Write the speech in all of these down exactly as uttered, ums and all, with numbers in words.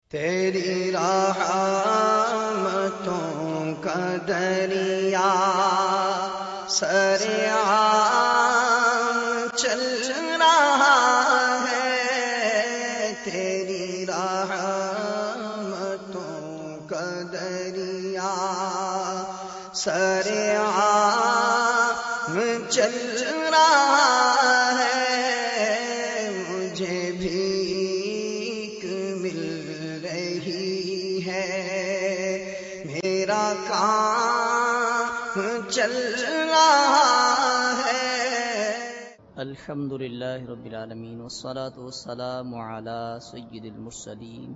تیری رحمتوں کا دریا سریعان چل رہا ہے، تیری رحمتوں کا دریا سریعان چل رہا ہے، مجھے بھیک مل رہی ہے، میرا کام چل رہا ہے۔ الحمدللہ رب العالمین والصلاة والسلام علی سید المرسلین۔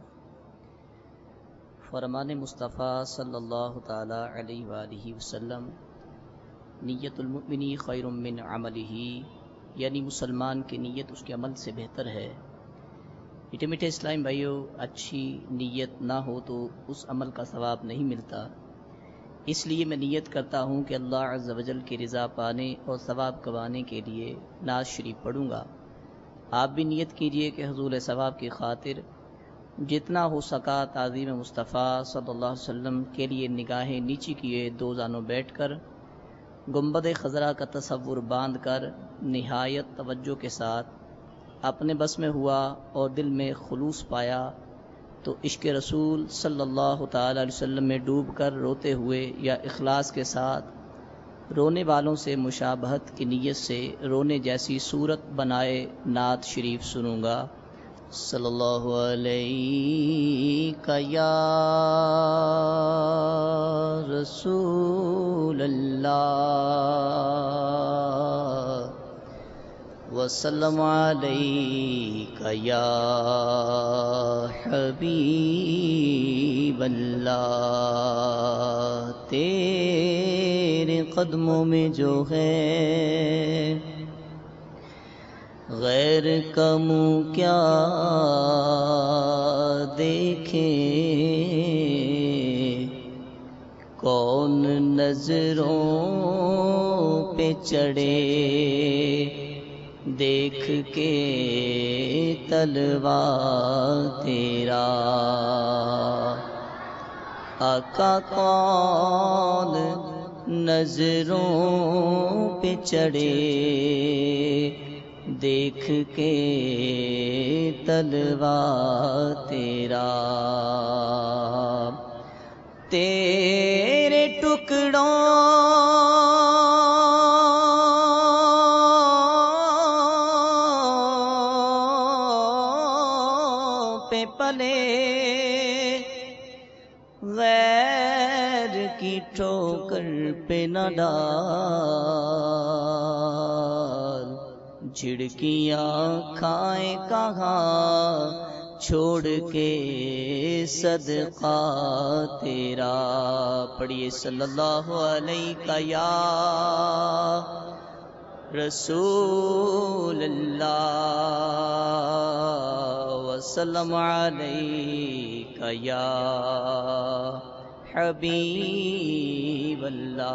فرمان مصطفیٰ صلی اللہ تعالی علیہ وآلہ وسلم، نیت المؤمنی خیر من عملہ، یعنی مسلمان کی نیت اس کے عمل سے بہتر ہے۔ میٹھے میٹھے اسلام بھائیو، اچھی نیت نہ ہو تو اس عمل کا ثواب نہیں ملتا، اس لیے میں نیت کرتا ہوں کہ اللہ عز و جل کی رضا پانے اور ثواب کمانے کے لیے نعت شریف پڑھوں گا۔ آپ بھی نیت کیجئے کہ حصول ثواب کی خاطر جتنا ہو سکا تعظیم مصطفیٰ صلی اللہ علیہ وسلم کے لیے نگاہیں نیچی کیے دو زانوں بیٹھ کر گنبد خضرا کا تصور باندھ کر نہایت توجہ کے ساتھ اپنے بس میں ہوا اور دل میں خلوص پایا تو عشق رسول صلی اللہ تعالی علیہ وسلم میں ڈوب کر روتے ہوئے یا اخلاص کے ساتھ رونے والوں سے مشابہت کی نیت سے رونے جیسی صورت بنائے نعت شریف سنوں گا۔ صلی اللہ علیہ یا رسول اللہ وسلم علیک یا حبیب اللہ، تیرے قدموں میں جو ہے غیر کا منہ کیا دیکھیں، کون نظروں پہ چڑھے دیکھ کے تلوا تیرا، آقا کون نظروں پہ چڑھے دیکھ کے تلوا تیرا، تیرے ٹکڑوں پہ پلے غیر کی ٹھوکر پہ نہ ڈال، جھڑکیاں کھائیں کہاں چھوڑ کے صدقہ تیرا، پڑھیے صلی اللہ علیہ یا رسول اللہ وسلم علیک یا حبیب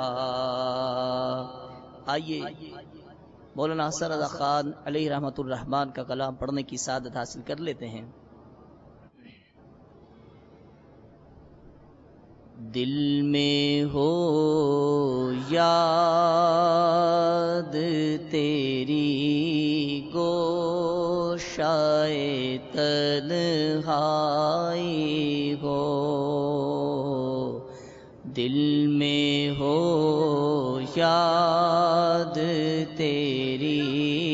اللہ۔ آئیے مولانا حسن رضا خان علیہ رحمۃ الرحمن کا کلام پڑھنے کی سعادت حاصل کر لیتے ہیں۔ دل میں ہو یاد تیری گوشائے تنہائی ہو، دل میں ہو یاد تیری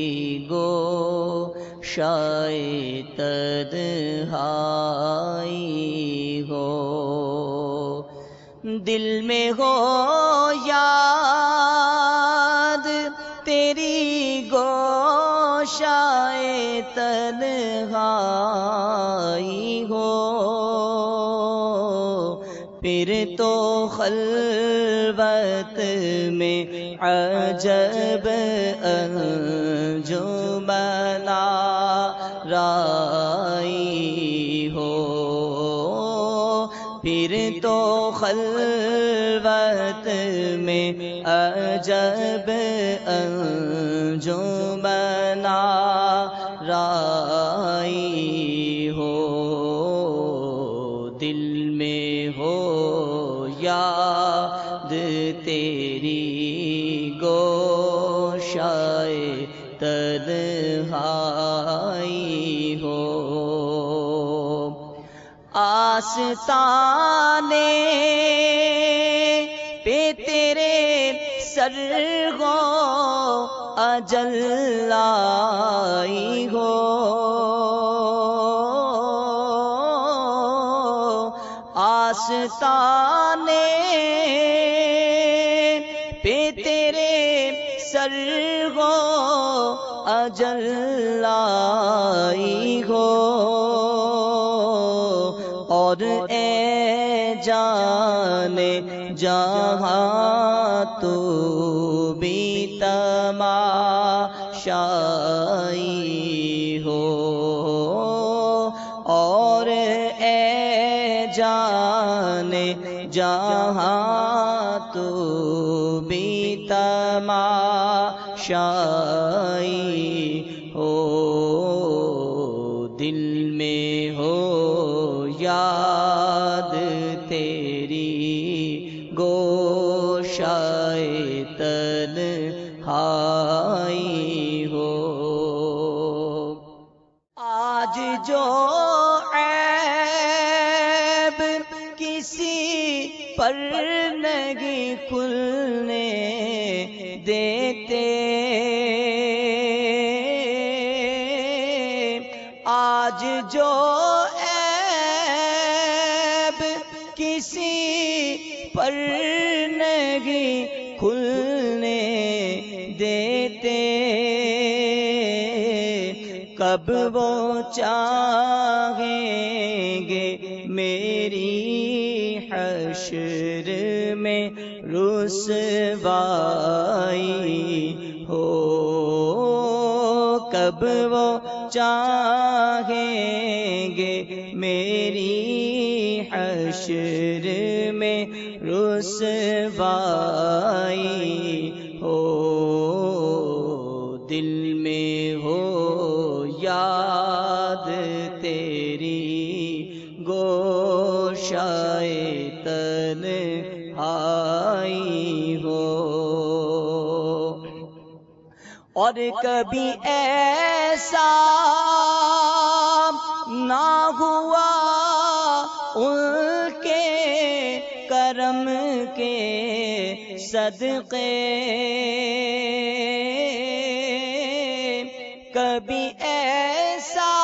گوشائے تنہائی ہو، دل میں ہو یاد تیری گوشائے تنہائی ہو، پھر تو خلوت میں عجب انجمن آرائی ہو، پھر تو خلوت میں عجب انجمن آرائی ہو، دل میں ہو یاد تیری گوشائے تنہائی ہو، آستانے پہ تیرے سرغو اجل لائی ہو، آستانے پہ تیرے سرغو اجل لائی ہو، اور اے جانے جہاں تو بھی تماشائی ہو، اور اے جانے جہاں تو بھی تماشائی ہو، دل میں ہو یاد تیری گوشائے تنہائی ہو، آج جو عیب کسی پر نہیں کھلنے دیتے، آج جو عیب کسی پر نہیں کھلنے دیتے، کب وہ چاہیں گے میری حشر میں رسوائی ہو، کب وہ چاہیں گے میری حشر میں رسوائی ہو، دل میں ہو یاد تیری گوشائے تنہائی ہو، اور کبھی ایسا نہ ہوا ان کے کرم کے صدقے، کبھی ایسا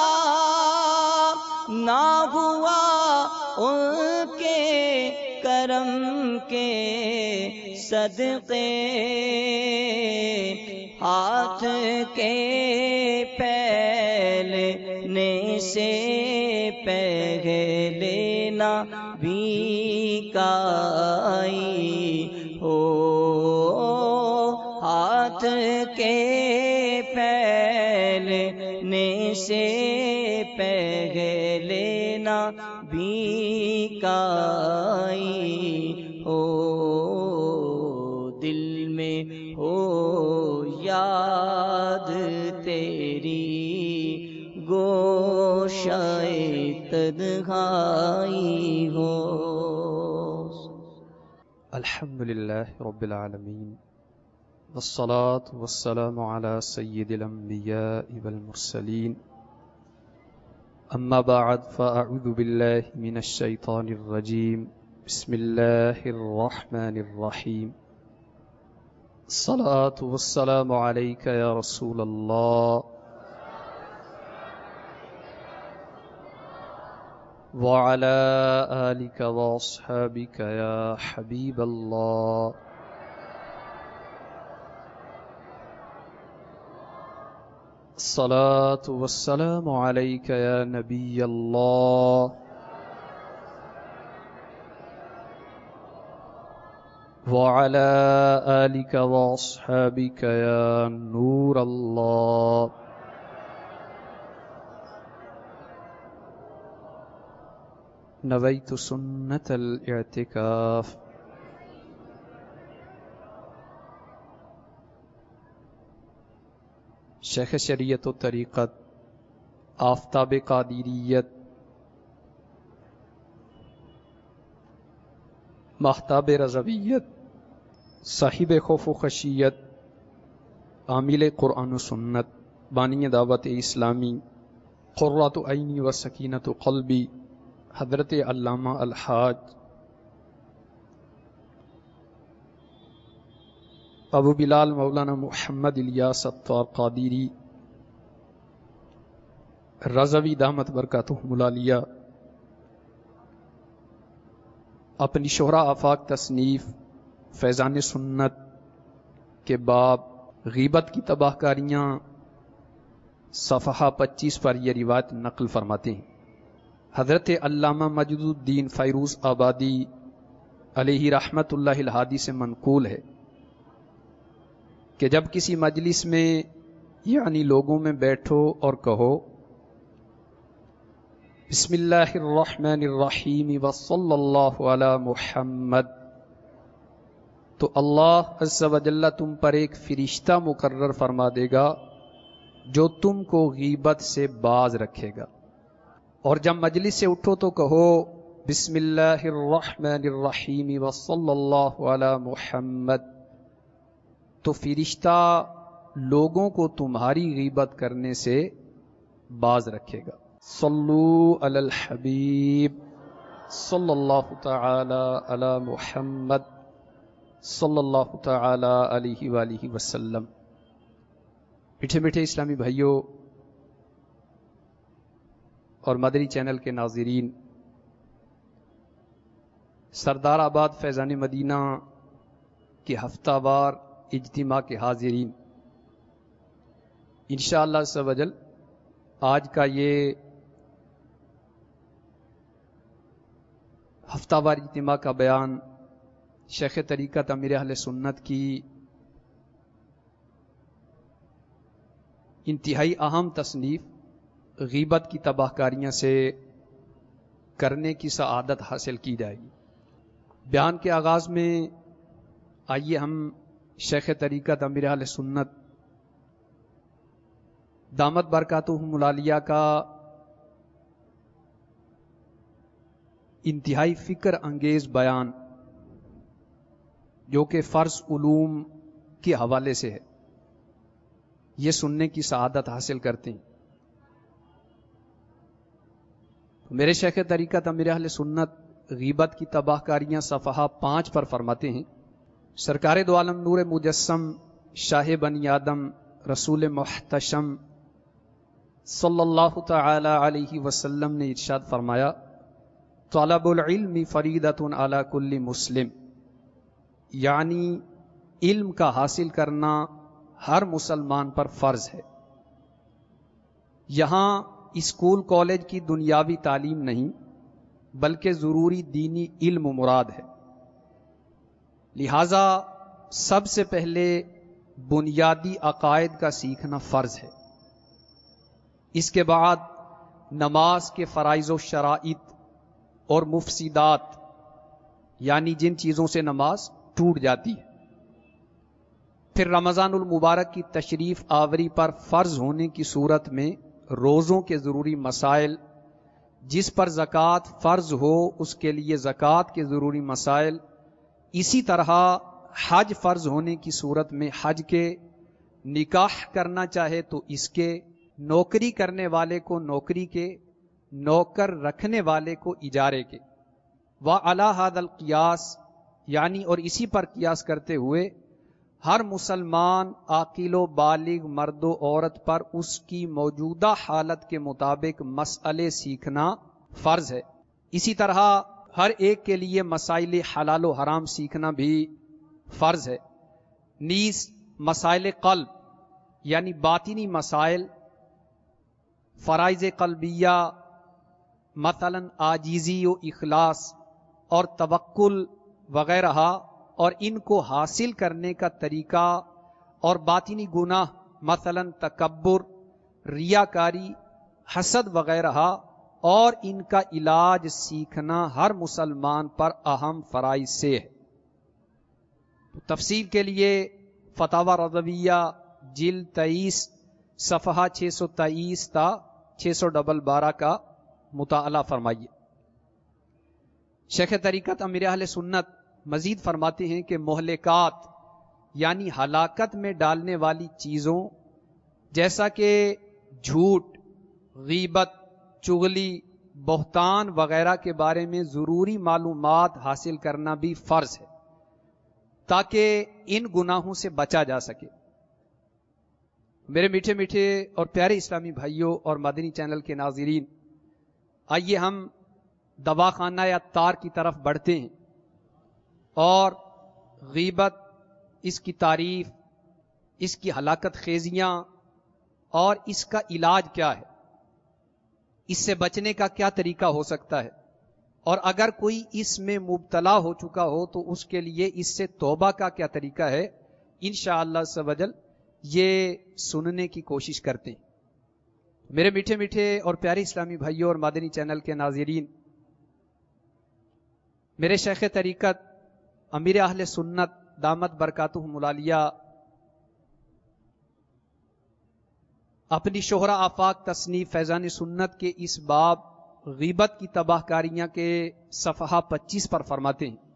نہ ہوا ان کے کرم کے صدقے، ہاتھ کے پھیلنے سے پہلے نہ بھیکائی ہو، ہاتھ کے پھیلنے سے پہلے نہ بھیکائی ہو، دل میں ہو یاد تیری گوشائے تنہائی ہو۔ الحمدللہ رب العالمین، والصلاة والسلام على سید الانبیاء والمرسلین، اما بعد فاعوذ باللہ من الشیطان الرجیم، بسم اللہ الرحمن الرحیم، الصلاة والسلام علیک یا رسول اللہ وعلى آلك واصحابك يا حبيب الله، الصلاة والسلام عليك يا نبي الله وعلى آلك واصحابك يا نور الله، نویت سنت الاعتکاف۔ شیخ شریعت و طریقت آفتاب قادریت محتاب رضویت، صاحب خوف و خشیت، عامل قرآن و سنت، بانی دعوت اسلامی، قرۃ عینی و سکینت قلبی، حضرت علامہ الحاج ابو بلال مولانا محمد الیاس الطار قادری رضوی دامت برکاتہم العالیہ اپنی شہرا آفاق تصنیف فیضان سنت کے باب غیبت کی تباہ کاریاں صفحہ پچیس پر یہ روایت نقل فرماتے ہیں۔ حضرت علامہ مجد الدین فیروز آبادی علیہ رحمت اللہ الہادی سے منقول ہے کہ جب کسی مجلس میں یعنی لوگوں میں بیٹھو اور کہو بسم اللہ الرحمن الرحیم وصلی اللہ علی محمد، تو اللہ عز و جل تم پر ایک فرشتہ مقرر فرما دے گا جو تم کو غیبت سے باز رکھے گا۔ اور جب مجلس سے اٹھو تو کہو بسم اللہ الرحمن الرحیم وصلی اللہ علی محمد، تو فرشتہ لوگوں کو تمہاری غیبت کرنے سے باز رکھے گا۔ صلو علی الحبیب صلی اللہ تعالی علی محمد صلی اللہ تعالی علیہ وآلہ وسلم۔ میٹھے میٹھے اسلامی بھائیوں اور مدری چینل کے ناظرین، سردار آباد فیضان مدینہ کے ہفتہ وار اجتماع کے حاضرین، انشاءاللہ عز و جل آج کا یہ ہفتہ وار اجتماع کا بیان شیخ طریقت امیر اہل سنت کی انتہائی اہم تصنیف غیبت کی تباہ کاریاں سے کرنے کی سعادت حاصل کی جائے گی۔ بیان کے آغاز میں آئیے ہم شیخ طریقت امیر اہل سنت دامت برکاتہم العالیہ کا انتہائی فکر انگیز بیان جو کہ فرض علوم کے حوالے سے ہے، یہ سننے کی سعادت حاصل کرتے ہیں۔ میرے شیخ طریقت امیر اہل سنت غیبت کی تباہ کاریاں صفحہ پانچ پر فرماتے ہیں، سرکار دو عالم نور مجسم شاہ بنی آدم رسول محتشم صلی اللہ تعالی علیہ وسلم نے ارشاد فرمایا، طلب العلم فریضۃ علی کل مسلم، یعنی علم کا حاصل کرنا ہر مسلمان پر فرض ہے۔ یہاں اسکول کالج کی دنیاوی تعلیم نہیں بلکہ ضروری دینی علم مراد ہے، لہذا سب سے پہلے بنیادی عقائد کا سیکھنا فرض ہے۔ اس کے بعد نماز کے فرائض و شرائط اور مفسدات، یعنی جن چیزوں سے نماز ٹوٹ جاتی ہے، پھر رمضان المبارک کی تشریف آوری پر فرض ہونے کی صورت میں روزوں کے ضروری مسائل، جس پر زکوٰۃ فرض ہو اس کے لیے زکوٰۃ کے ضروری مسائل، اسی طرح حج فرض ہونے کی صورت میں حج کے، نکاح کرنا چاہے تو اس کے، نوکری کرنے والے کو نوکری کے، نوکر رکھنے والے کو اجارے کے، وعلی ھذا القیاس، یعنی اور اسی پر قیاس کرتے ہوئے ہر مسلمان عاقل و بالغ مرد و عورت پر اس کی موجودہ حالت کے مطابق مسئلے سیکھنا فرض ہے۔ اسی طرح ہر ایک کے لیے مسائل حلال و حرام سیکھنا بھی فرض ہے، نیز مسائل قلب یعنی باطنی مسائل، فرائض قلبیہ مثلا عاجزی و اخلاص اور توکل وغیرہ، اور ان کو حاصل کرنے کا طریقہ، اور باطنی گناہ مثلا تکبر، ریاکاری، حسد وغیرہ، اور ان کا علاج سیکھنا ہر مسلمان پر اہم فرائض سے ہے۔ تفصیل کے لیے فتاوی رضویہ جلد تئیس صفحہ چھ سو تئیس تا چھ سو ڈبل بارہ کا مطالعہ فرمائیے۔ شیخ طریقت امیر اہل سنت مزید فرماتے ہیں کہ مہلکات یعنی ہلاکت میں ڈالنے والی چیزوں جیسا کہ جھوٹ، غیبت، چغلی، بہتان وغیرہ کے بارے میں ضروری معلومات حاصل کرنا بھی فرض ہے تاکہ ان گناہوں سے بچا جا سکے۔ میرے میٹھے میٹھے اور پیارے اسلامی بھائیوں اور مدنی چینل کے ناظرین، آئیے ہم دواخانہ یا تار کی طرف بڑھتے ہیں اور غیبت، اس کی تعریف، اس کی ہلاکت خیزیاں اور اس کا علاج کیا ہے، اس سے بچنے کا کیا طریقہ ہو سکتا ہے، اور اگر کوئی اس میں مبتلا ہو چکا ہو تو اس کے لیے اس سے توبہ کا کیا طریقہ ہے، انشاءاللہ عز و جل یہ سننے کی کوشش کرتے ہیں۔ میرے میٹھے میٹھے اور پیارے اسلامی بھائیوں اور مدنی چینل کے ناظرین، میرے شیخ طریقت امیر اہل سنت دامت برکاتہم العالیہ اپنی شہرہ آفاق تصنیف فیضان سنت کے اس باب غیبت کی تباہ کاریاں کے صفحہ پچیس پر فرماتے ہیں،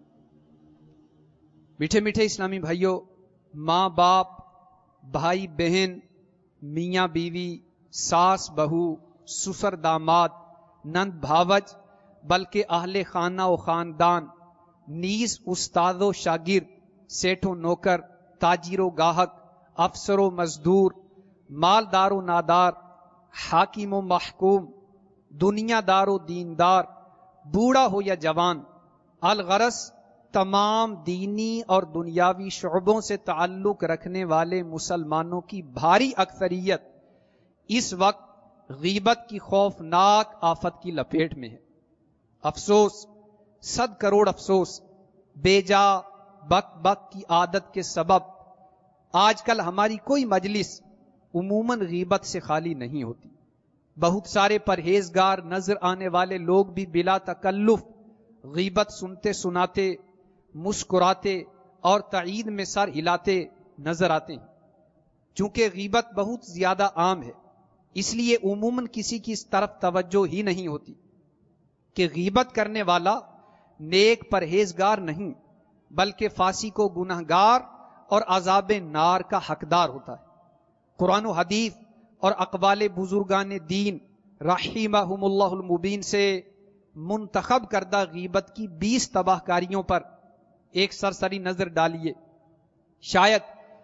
میٹھے میٹھے اسلامی بھائیوں، ماں باپ، بھائی بہن، میاں بیوی، ساس بہو، سسر داماد، نند بھاوج، بلکہ اہل خانہ و خاندان، نیز استاد و شاگرد، سیٹھ و نوکر، تاجر و گاہک، افسر و مزدور، مالدار و نادار، حاکم و محکوم، دنیا دار و دیندار، بوڑھا ہو یا جوان، الغرض تمام دینی اور دنیاوی شعبوں سے تعلق رکھنے والے مسلمانوں کی بھاری اکثریت اس وقت غیبت کی خوفناک آفت کی لپیٹ میں ہے۔ افسوس، صد کروڑ افسوس، بے جا بک بک کی عادت کے سبب آج کل ہماری کوئی مجلس عموماً غیبت سے خالی نہیں ہوتی۔ بہت سارے پرہیزگار نظر آنے والے لوگ بھی بلا تکلف غیبت سنتے سناتے، مسکراتے اور تائید میں سر ہلاتے نظر آتے ہیں۔ چونکہ غیبت بہت زیادہ عام ہے، اس لیے عموماً کسی کی اس طرف توجہ ہی نہیں ہوتی کہ غیبت کرنے والا نیک پرہیزگار نہیں بلکہ فاسق و گنہگار اور عذاب نار کا حقدار ہوتا ہے۔ قرآن و حدیث اور اقوال بزرگان دین رحمہم اللہ المبین سے منتخب کردہ غیبت کی بیس تباہ کاریوں پر ایک سرسری نظر ڈالیے، شاید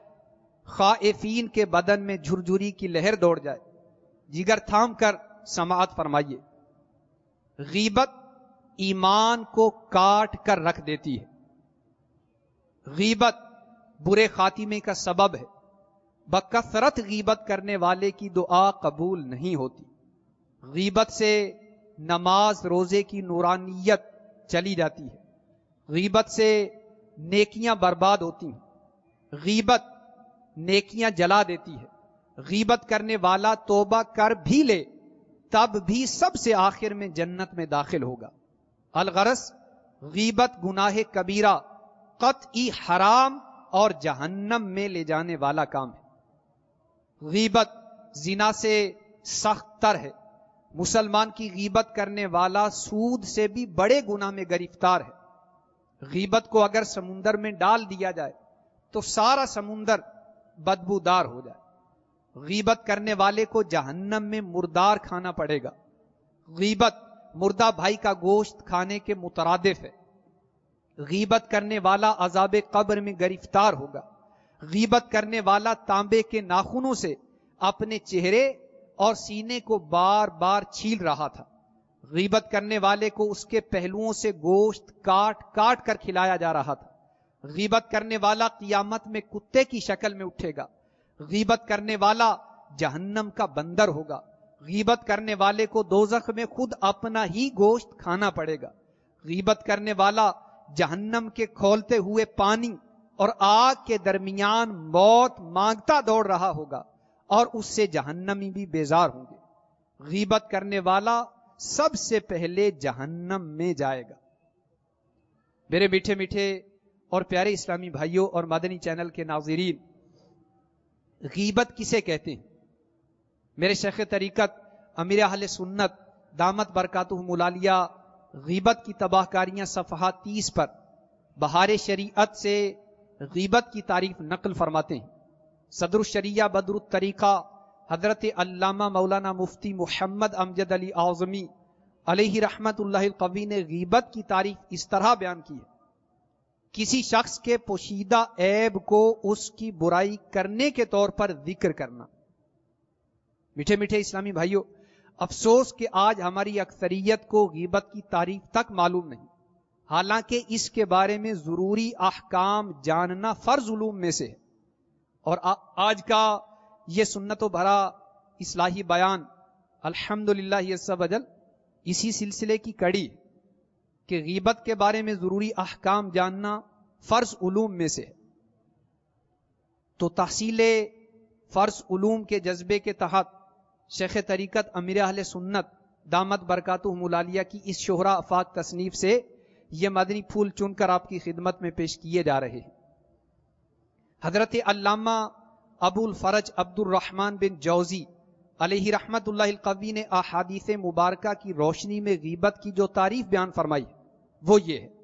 خائفین کے بدن میں جھرجھری کی لہر دوڑ جائے۔ جگر تھام کر سماعت فرمائیے۔ غیبت ایمان کو کاٹ کر رکھ دیتی ہے۔ غیبت برے خاتمے کا سبب ہے۔ بکثرت غیبت کرنے والے کی دعا قبول نہیں ہوتی۔ غیبت سے نماز روزے کی نورانیت چلی جاتی ہے۔ غیبت سے نیکیاں برباد ہوتی ہیں۔ غیبت نیکیاں جلا دیتی ہے۔ غیبت کرنے والا توبہ کر بھی لے تب بھی سب سے آخر میں جنت میں داخل ہوگا۔ الغرض غیبت گناہ کبیرہ، قطعی حرام اور جہنم میں لے جانے والا کام ہے۔ غیبت زنا سے سخت تر ہے۔ مسلمان کی غیبت کرنے والا سود سے بھی بڑے گناہ میں گرفتار ہے۔ غیبت کو اگر سمندر میں ڈال دیا جائے تو سارا سمندر بدبودار ہو جائے۔ غیبت کرنے والے کو جہنم میں مردار کھانا پڑے گا۔ غیبت مردہ بھائی کا گوشت کھانے کے مترادف ہے۔ غیبت کرنے والا عذاب قبر میں گرفتار ہوگا۔ غیبت کرنے والا تانبے کے ناخنوں سے اپنے چہرے اور سینے کو بار بار چھیل رہا تھا۔ غیبت کرنے والے کو اس کے پہلوؤں سے گوشت کاٹ کاٹ کر کھلایا جا رہا تھا۔ غیبت کرنے والا قیامت میں کتے کی شکل میں اٹھے گا۔ غیبت کرنے والا جہنم کا بندر ہوگا۔ غیبت کرنے والے کو دوزخ میں خود اپنا ہی گوشت کھانا پڑے گا۔ غیبت کرنے والا جہنم کے کھولتے ہوئے پانی اور آگ کے درمیان موت مانگتا دوڑ رہا ہوگا اور اس سے جہنمی بھی بیزار ہوں گے۔ غیبت کرنے والا سب سے پہلے جہنم میں جائے گا۔ میرے میٹھے میٹھے اور پیارے اسلامی بھائیوں اور مدنی چینل کے ناظرین، غیبت کسے کہتے ہیں؟ میرے شیخ طریقت امیر اہل سنت دامت برکاتہم العالیہ غیبت کی تباہ کاریاں صفحہ تیس پر بہار شریعت سے غیبت کی تعریف نقل فرماتے ہیں. صدر الشریعہ بدر الطریقہ حضرت علامہ مولانا مفتی محمد امجد علی اعظمی علیہ رحمت اللہ القوی نے غیبت کی تعریف اس طرح بیان کی ہے: کسی شخص کے پوشیدہ عیب کو اس کی برائی کرنے کے طور پر ذکر کرنا. میٹھے میٹھے اسلامی بھائیوں، افسوس کہ آج ہماری اکثریت کو غیبت کی تعریف تک معلوم نہیں، حالانکہ اس کے بارے میں ضروری احکام جاننا فرض علوم میں سے ہے. اور آج کا یہ سنت و بھرا اصلاحی بیان الحمدللہ عز وجل اسی سلسلے کی کڑی کہ غیبت کے بارے میں ضروری احکام جاننا فرض علوم میں سے ہے. تو تحصیل فرض علوم کے جذبے کے تحت شیخ طریقت امیر اہل سنت دامت برکاتہم العالیہ کی اس شہرا افاق تصنیف سے یہ مدنی پھول چن کر آپ کی خدمت میں پیش کیے جا رہے ہیں. حضرت علامہ ابو الفرج عبد الرحمن بن جوزی علیہ رحمت اللہ القوی نے احادیث مبارکہ کی روشنی میں غیبت کی جو تعریف بیان فرمائی وہ یہ ہے: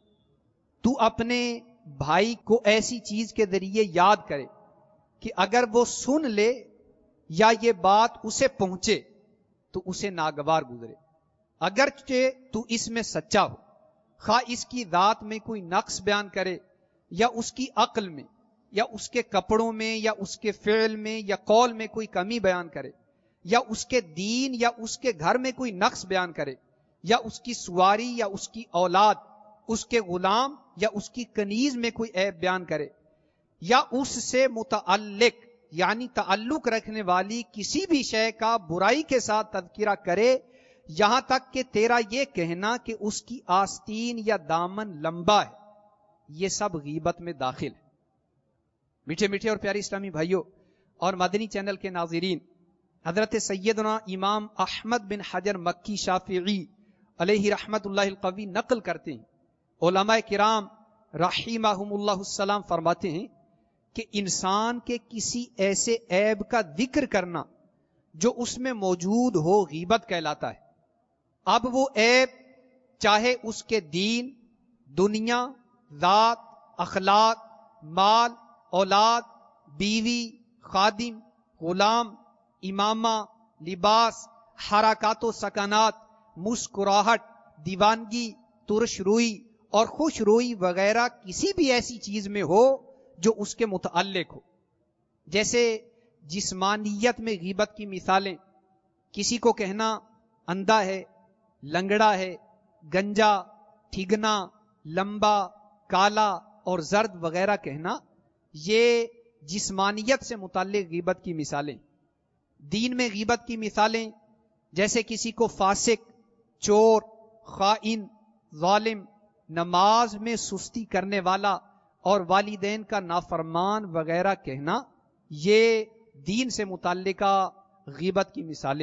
تو اپنے بھائی کو ایسی چیز کے ذریعے یاد کرے کہ اگر وہ سن لے یا یہ بات اسے پہنچے تو اسے ناگوار گزرے، اگرچہ تو اس میں سچا ہو، خواہ اس کی ذات میں کوئی نقص بیان کرے یا اس کی عقل میں یا اس کے کپڑوں میں یا اس کے فعل میں یا قول میں کوئی کمی بیان کرے، یا اس کے دین یا اس کے گھر میں کوئی نقص بیان کرے، یا اس کی سواری یا اس کی اولاد، اس کے غلام یا اس کی کنیز میں کوئی عیب بیان کرے، یا اس سے متعلق یعنی تعلق رکھنے والی کسی بھی شے کا برائی کے ساتھ تذکرہ کرے، یہاں تک کہ تیرا یہ کہنا کہ اس کی آستین یا دامن لمبا ہے، یہ سب غیبت میں داخل ہے. میٹھے میٹھے اور پیارے اسلامی بھائیوں اور مدنی چینل کے ناظرین، حضرت سیدنا امام احمد بن حجر مکی شافعی علیہ رحمت اللہ القوی نقل کرتے ہیں، علماء کرام رحمہم اللہ السلام فرماتے ہیں کہ انسان کے کسی ایسے عیب کا ذکر کرنا جو اس میں موجود ہو غیبت کہلاتا ہے. اب وہ عیب چاہے اس کے دین، دنیا، ذات، اخلاق، مال، اولاد، بیوی، خادم، غلام، امامہ، لباس، حرکات و سکنات، مسکراہٹ، دیوانگی، ترش روئی اور خوش روئی وغیرہ کسی بھی ایسی چیز میں ہو جو اس کے متعلق ہو. جیسے جسمانیت میں غیبت کی مثالیں: کسی کو کہنا اندھا ہے، لنگڑا ہے، گنجا، ٹھگنا، لمبا، کالا اور زرد وغیرہ کہنا، یہ جسمانیت سے متعلق غیبت کی مثالیں. دین میں غیبت کی مثالیں جیسے کسی کو فاسق، چور، خائن، ظالم، نماز میں سستی کرنے والا اور والدین کا نافرمان وغیرہ کہنا، یہ دین سے متعلقہ غیبت کی مثالیں.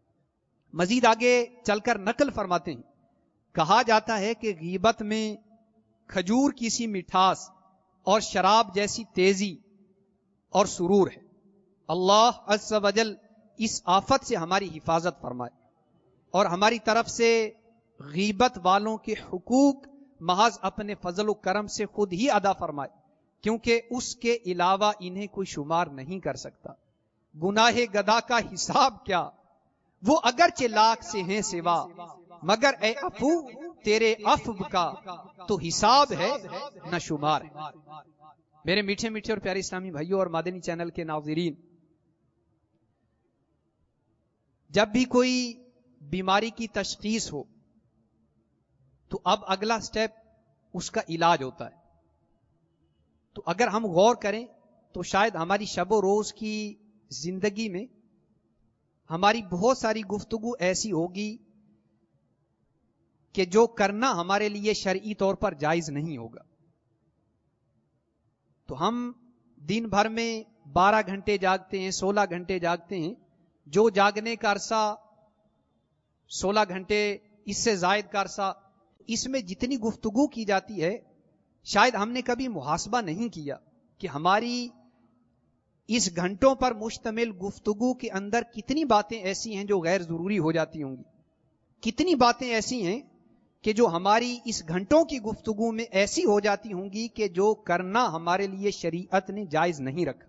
مزید آگے چل کر نقل فرماتے ہیں، کہا جاتا ہے کہ غیبت میں کھجور کی سی مٹھاس اور شراب جیسی تیزی اور سرور ہے. اللہ عز و جل اس آفت سے ہماری حفاظت فرمائے اور ہماری طرف سے غیبت والوں کے حقوق محض اپنے فضل و کرم سے خود ہی ادا فرمائے، کیونکہ اس کے علاوہ انہیں کوئی شمار نہیں کر سکتا. گناہ گدا کا حساب کیا، وہ اگرچہ لاکھ سے ہیں سوا، مگر اے عفو تیرے عفو کا تو حساب ہے نہ شمار ہے. میرے میٹھے میٹھے اور پیارے اسلامی بھائیوں اور مدنی چینل کے ناظرین، جب بھی کوئی بیماری کی تشخیص ہو تو اب اگلا سٹیپ اس کا علاج ہوتا ہے. تو اگر ہم غور کریں تو شاید ہماری شب و روز کی زندگی میں ہماری بہت ساری گفتگو ایسی ہوگی کہ جو کرنا ہمارے لیے شرعی طور پر جائز نہیں ہوگا. تو ہم دن بھر میں بارہ گھنٹے جاگتے ہیں، سولہ گھنٹے جاگتے ہیں، جو جاگنے کا عرصہ سولہ گھنٹے اس سے زائد کا عرصہ، اس میں جتنی گفتگو کی جاتی ہے شاید ہم نے کبھی محاسبہ نہیں کیا کہ ہماری اس گھنٹوں پر مشتمل گفتگو کے اندر کتنی باتیں ایسی ہیں جو غیر ضروری ہو جاتی ہوں گی، کتنی باتیں ایسی ہیں کہ جو ہماری اس گھنٹوں کی گفتگو میں ایسی ہو جاتی ہوں گی کہ جو کرنا ہمارے لیے شریعت نے جائز نہیں رکھا.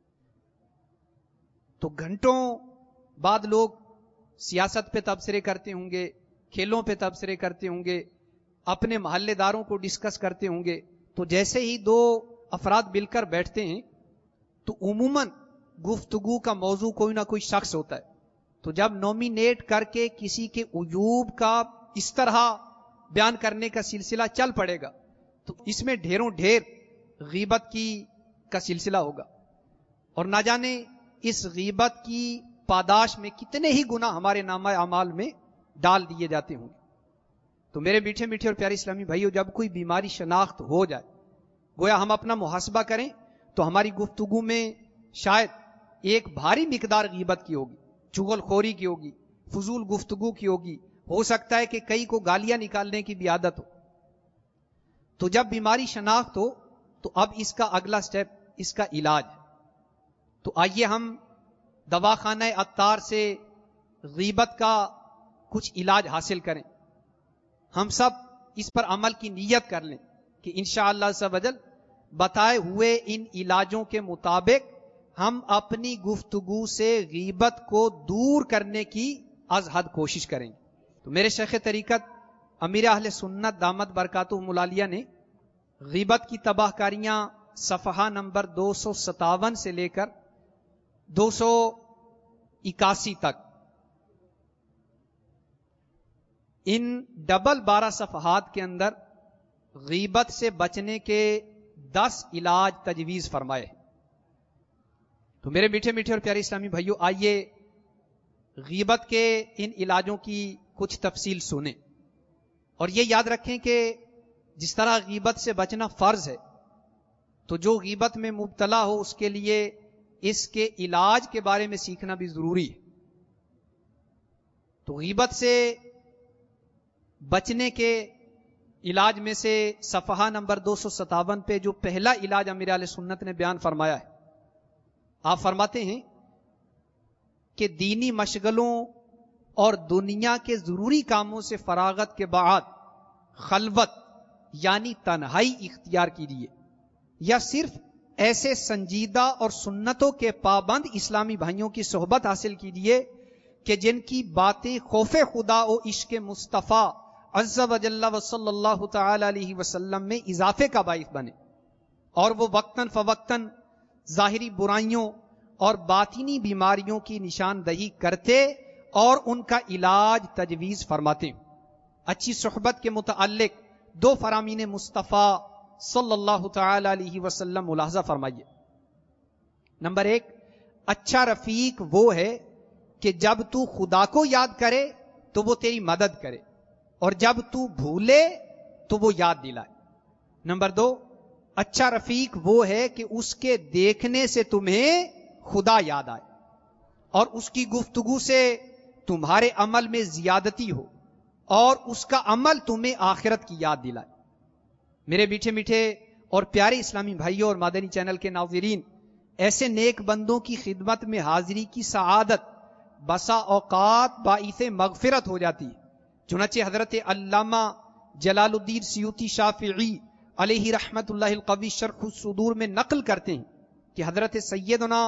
تو گھنٹوں بعد لوگ سیاست پہ تبصرے کرتے ہوں گے، کھیلوں پہ تبصرے کرتے ہوں گے، اپنے محلے داروں کو ڈسکس کرتے ہوں گے. تو جیسے ہی دو افراد مل کر بیٹھتے ہیں تو عموماً گفتگو کا موضوع کوئی نہ کوئی شخص ہوتا ہے. تو جب نومینیٹ کر کے کسی کے عیوب کا اس طرح بیان کرنے کا سلسلہ چل پڑے گا تو اس میں ڈھیروں ڈھیر غیبت کی کا سلسلہ ہوگا، اور نہ جانے اس غیبت کی پاداش میں کتنے ہی گناہ ہمارے نامہ اعمال میں ڈال دیے جاتے ہوں گے. تو میرے میٹھے میٹھے اور پیارے اسلامی بھائیو، جب کوئی بیماری شناخت ہو جائے، گویا ہم اپنا محاسبہ کریں تو ہماری گفتگو میں شاید ایک بھاری مقدار غیبت کی ہوگی، چغل خوری کی ہوگی، فضول گفتگو کی ہوگی، ہو سکتا ہے کہ کئی کو گالیاں نکالنے کی بھی عادت ہو. تو جب بیماری شناخت ہو تو اب اس کا اگلا سٹیپ اس کا علاج ہے. تو آئیے ہم دواخانہ عطار سے غیبت کا کچھ علاج حاصل کریں. ہم سب اس پر عمل کی نیت کر لیں کہ انشاءاللہ عز و جل بتائے ہوئے ان علاجوں کے مطابق ہم اپنی گفتگو سے غیبت کو دور کرنے کی از حد کوشش کریں. تو میرے شیخ طریقت امیر اہل سنت دامت برکاتہم العالیہ نے غیبت کی تباہ کاریاں صفحہ نمبر دو سو ستاون سے لے کر دو سو اکاسی تک ان ڈبل بارہ صفحات کے اندر غیبت سے بچنے کے دس علاج تجویز فرمائے. تو میرے میٹھے میٹھے اور پیارے اسلامی بھائیو، آئیے غیبت کے ان علاجوں کی کچھ تفصیل سنیں، اور یہ یاد رکھیں کہ جس طرح غیبت سے بچنا فرض ہے تو جو غیبت میں مبتلا ہو اس کے لیے اس کے علاج کے بارے میں سیکھنا بھی ضروری ہے. تو غیبت سے بچنے کے علاج میں سے صفحہ نمبر دو سو ستاون پہ جو پہلا علاج امیر اہل سنت نے بیان فرمایا ہے، آپ فرماتے ہیں کہ دینی مشغلوں اور دنیا کے ضروری کاموں سے فراغت کے بعد خلوت یعنی تنہائی اختیار کیجیے، یا صرف ایسے سنجیدہ اور سنتوں کے پابند اسلامی بھائیوں کی صحبت حاصل کیجیے کہ جن کی باتیں خوف خدا و عشق مصطفیٰ عز و جل و صلی اللہ تعالی علیہ وسلم میں اضافے کا باعث بنے، اور وہ وقتاً فوقتاً ظاہری برائیوں اور باطنی بیماریوں کی نشاندہی کرتے اور ان کا علاج تجویز فرماتے. اچھی صحبت کے متعلق دو فرامین مصطفیٰ صلی اللہ تعالی علیہ وسلم ملاحظہ فرمائیے. نمبر ایک، اچھا رفیق وہ ہے کہ جب تو خدا کو یاد کرے تو وہ تیری مدد کرے، اور جب تو بھولے تو وہ یاد دلائے. نمبر دو، اچھا رفیق وہ ہے کہ اس کے دیکھنے سے تمہیں خدا یاد آئے اور اس کی گفتگو سے تمہارے عمل میں زیادتی ہو اور اس کا عمل تمہیں آخرت کی یاد دلائے. میرے میٹھے میٹھے اور پیارے اسلامی بھائیوں اور مدنی چینل کے ناظرین، ایسے نیک بندوں کی خدمت میں حاضری کی سعادت بسا اوقات باعث مغفرت ہو جاتی ہے. چنانچہ حضرت علامہ جلال الدین سیوطی شافعی علیہ رحمت اللہ القوی شرح الصدور میں نقل کرتے ہیں کہ حضرت سیدنا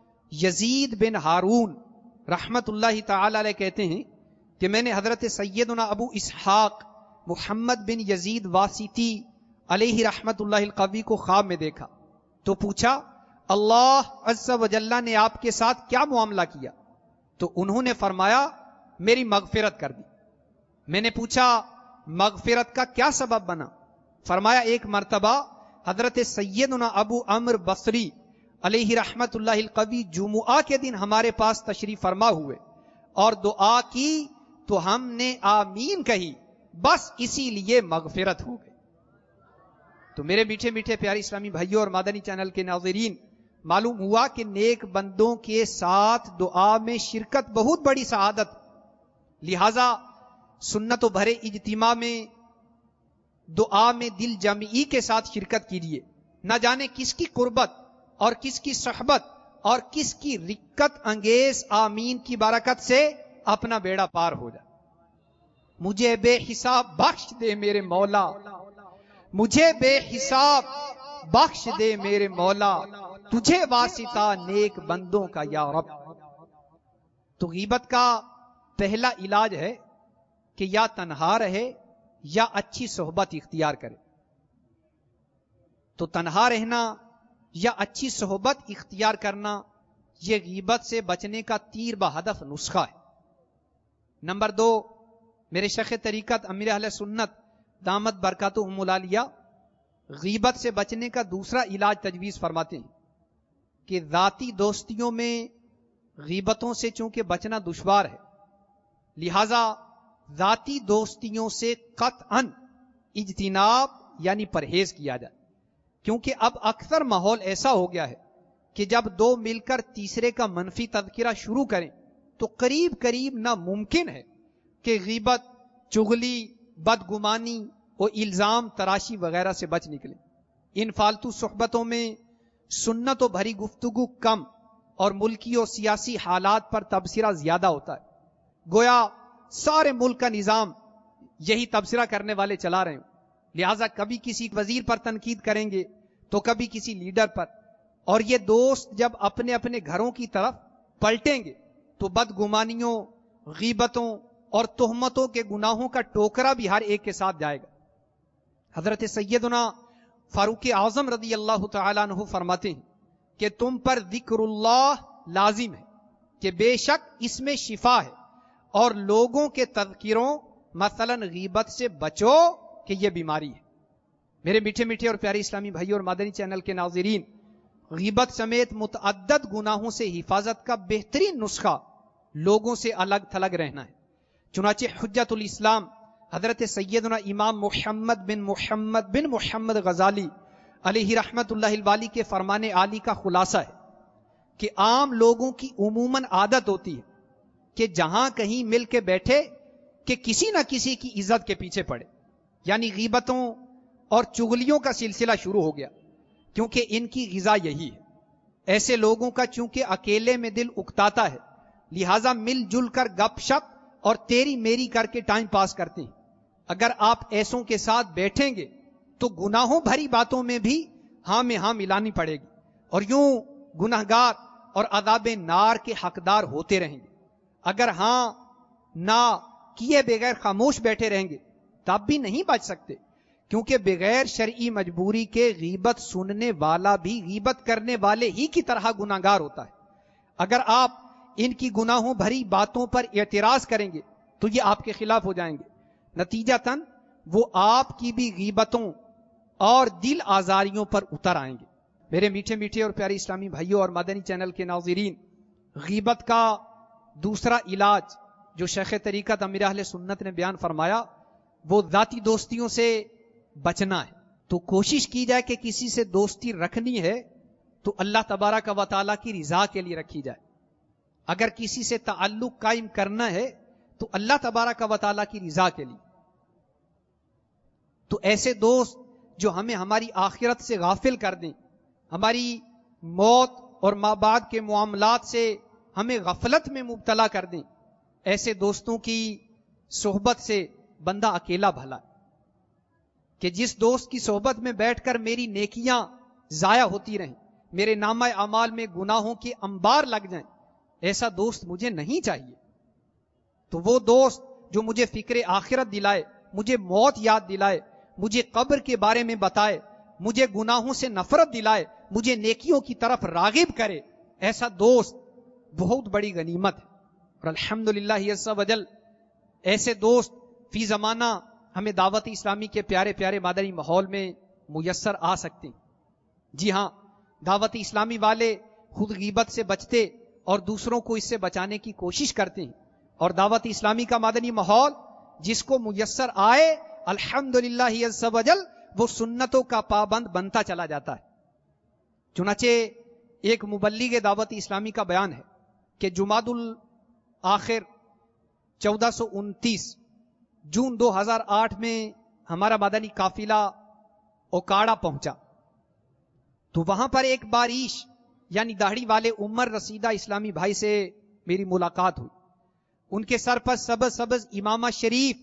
یزید بن ہارون رحمت اللہ تعالی علیہ کہتے ہیں کہ میں نے حضرت سیدنا ابو اسحاق محمد بن یزید واسطی علیہ رحمت اللہ القوی کو خواب میں دیکھا تو پوچھا اللہ عز و جل نے آپ کے ساتھ کیا معاملہ کیا؟ تو انہوں نے فرمایا میری مغفرت کر دی. میں نے پوچھا مغفرت کا کیا سبب بنا؟ فرمایا ایک مرتبہ حضرت سیدنا ابو عمرو بصری علیہ رحمت اللہ القوی جمعہ کے دن ہمارے پاس تشریف فرما ہوئے اور دعا کی تو ہم نے آمین کہی، بس اسی لیے مغفرت ہو گئی. تو میرے میٹھے میٹھے پیارے اسلامی بھائیوں اور مدنی چینل کے ناظرین، معلوم ہوا کہ نیک بندوں کے ساتھ دعا میں شرکت بہت بڑی سعادت، لہذا سنت و بھرے اجتماع میں دعا میں دل جمعی کے ساتھ شرکت کیجیے. نہ جانے کس کی قربت اور کس کی صحبت اور کس کی رکت انگیز آمین کی برکت سے اپنا بیڑا پار ہو جائے. مجھے بے حساب بخش دے میرے مولا، مجھے بے حساب بخش دے میرے مولا، تجھے واسطہ نیک بندوں کا یا رب۔ تو غیبت کا پہلا علاج ہے کہ یا تنہا رہے یا اچھی صحبت اختیار کرے۔ تو تنہا رہنا یا اچھی صحبت اختیار کرنا یہ غیبت سے بچنے کا تیر بہدف نسخہ ہے۔ نمبر دو، میرے شیخ طریقت امیر اہل سنت دامت برکاتہم العالیہ غیبت سے بچنے کا دوسرا علاج تجویز فرماتے ہیں کہ ذاتی دوستیوں میں غیبتوں سے چونکہ بچنا دشوار ہے، لہذا ذاتی دوستیوں سے قطعاً اجتناب یعنی پرہیز کیا جائے، کیونکہ اب اکثر ماحول ایسا ہو گیا ہے کہ جب دو مل کر تیسرے کا منفی تذکرہ شروع کریں تو قریب قریب ناممکن ہے کہ غیبت، چغلی، بدگمانی اور الزام تراشی وغیرہ سے بچ نکلے۔ ان فالتو صحبتوں میں سنت و بھری گفتگو کم اور ملکی اور سیاسی حالات پر تبصرہ زیادہ ہوتا ہے، گویا سارے ملک کا نظام یہی تبصرہ کرنے والے چلا رہے ہیں، لہٰذا کبھی کسی وزیر پر تنقید کریں گے تو کبھی کسی لیڈر پر، اور یہ دوست جب اپنے اپنے گھروں کی طرف پلٹیں گے تو بدگمانیوں، غیبتوں اور تہمتوں کے گناہوں کا ٹوکرا بھی ہر ایک کے ساتھ جائے گا۔ حضرت سیدنا فاروق اعظم رضی اللہ تعالیٰ عنہ فرماتے ہیں کہ تم پر ذکر اللہ لازم ہے کہ بے شک اس میں شفا ہے، اور لوگوں کے تذکروں مثلا غیبت سے بچو کہ یہ بیماری ہے۔ میرے میٹھے میٹھے اور پیارے اسلامی بھائی اور مدنی چینل کے ناظرین، غیبت سمیت متعدد گناہوں سے حفاظت کا بہترین نسخہ لوگوں سے الگ تھلگ رہنا ہے۔ چنانچہ حجت الاسلام حضرت سیدنا امام محمد بن محمد بن محمد غزالی علیہ رحمت اللہ الوالی کے فرمان عالی کا خلاصہ ہے کہ عام لوگوں کی عموماً عادت ہوتی ہے کہ جہاں کہیں مل کے بیٹھے کہ کسی نہ کسی کی عزت کے پیچھے پڑے، یعنی غیبتوں اور چغلیوں کا سلسلہ شروع ہو گیا، کیونکہ ان کی غذا یہی ہے۔ ایسے لوگوں کا چونکہ اکیلے میں دل اکتاتا ہے، لہٰذا مل جل کر گپ شپ اور تیری میری کر کے ٹائم پاس کرتے ہیں۔ اگر آپ ایسوں کے ساتھ بیٹھیں گے تو گناہوں بھری باتوں میں بھی ہاں میں ہاں ملانی پڑے گی، اور یوں گناہگار اور عذاب نار کے حقدار ہوتے رہیں گے۔ اگر ہاں نہ کیے بغیر خاموش بیٹھے رہیں گے تب بھی نہیں بچ سکتے، کیونکہ بغیر شرعی مجبوری کے غیبت سننے والا بھی غیبت کرنے والے ہی کی طرح گناہگار ہوتا ہے۔ اگر آپ ان کی گناہوں بھری باتوں پر اعتراض کریں گے تو یہ آپ کے خلاف ہو جائیں گے، نتیجتاً وہ آپ کی بھی غیبتوں اور دل آزاریوں پر اتر آئیں گے۔ میرے میٹھے میٹھے اور پیارے اسلامی بھائیوں اور مدنی چینل کے ناظرین، غیبت کا دوسرا علاج جو شیخ طریقت امیر اہل سنت نے بیان فرمایا وہ ذاتی دوستیوں سے بچنا ہے۔ تو کوشش کی جائے کہ کسی سے دوستی رکھنی ہے تو اللہ تبارک و تعالیٰ کی رضا کے لیے رکھی جائے، اگر کسی سے تعلق قائم کرنا ہے تو اللہ تبارک و تعالیٰ کی رضا کے لیے۔ تو ایسے دوست جو ہمیں ہماری آخرت سے غافل کر دیں، ہماری موت اور ما بعد کے معاملات سے ہمیں غفلت میں مبتلا کر دیں، ایسے دوستوں کی صحبت سے بندہ اکیلا بھلا ہے۔ کہ جس دوست کی صحبت میں بیٹھ کر میری نیکیاں ضائع ہوتی رہیں، میرے نامہ اعمال میں گناہوں کے انبار لگ جائیں، ایسا دوست مجھے نہیں چاہیے۔ تو وہ دوست جو مجھے فکر آخرت دلائے، مجھے موت یاد دلائے، مجھے قبر کے بارے میں بتائے، مجھے گناہوں سے نفرت دلائے، مجھے نیکیوں کی طرف راغب کرے، ایسا دوست بہت بڑی غنیمت ہے۔ اور الحمدللہ عز و جل ایسے دوست فی زمانہ ہمیں دعوت اسلامی کے پیارے پیارے مادری ماحول میں میسر آ سکتے ہیں۔ جی ہاں، دعوت اسلامی والے خود غیبت سے بچتے اور دوسروں کو اس سے بچانے کی کوشش کرتے ہیں، اور دعوت اسلامی کا مادنی ماحول جس کو میسر آئے الحمدللہ عز و جل وہ سنتوں کا پابند بنتا چلا جاتا ہے۔ چنانچہ ایک مبلغ دعوت اسلامی کا بیان ہے کہ جمادی الاخر چودہ سو انتیس جون دو ہزار آٹھ میں ہمارا مدنی قافلہ اوکاڑا پہنچا، تو وہاں پر ایک بارش یعنی داڑھی والے عمر رسیدہ اسلامی بھائی سے میری ملاقات ہوئی۔ ان کے سر پر سبز سبز امامہ شریف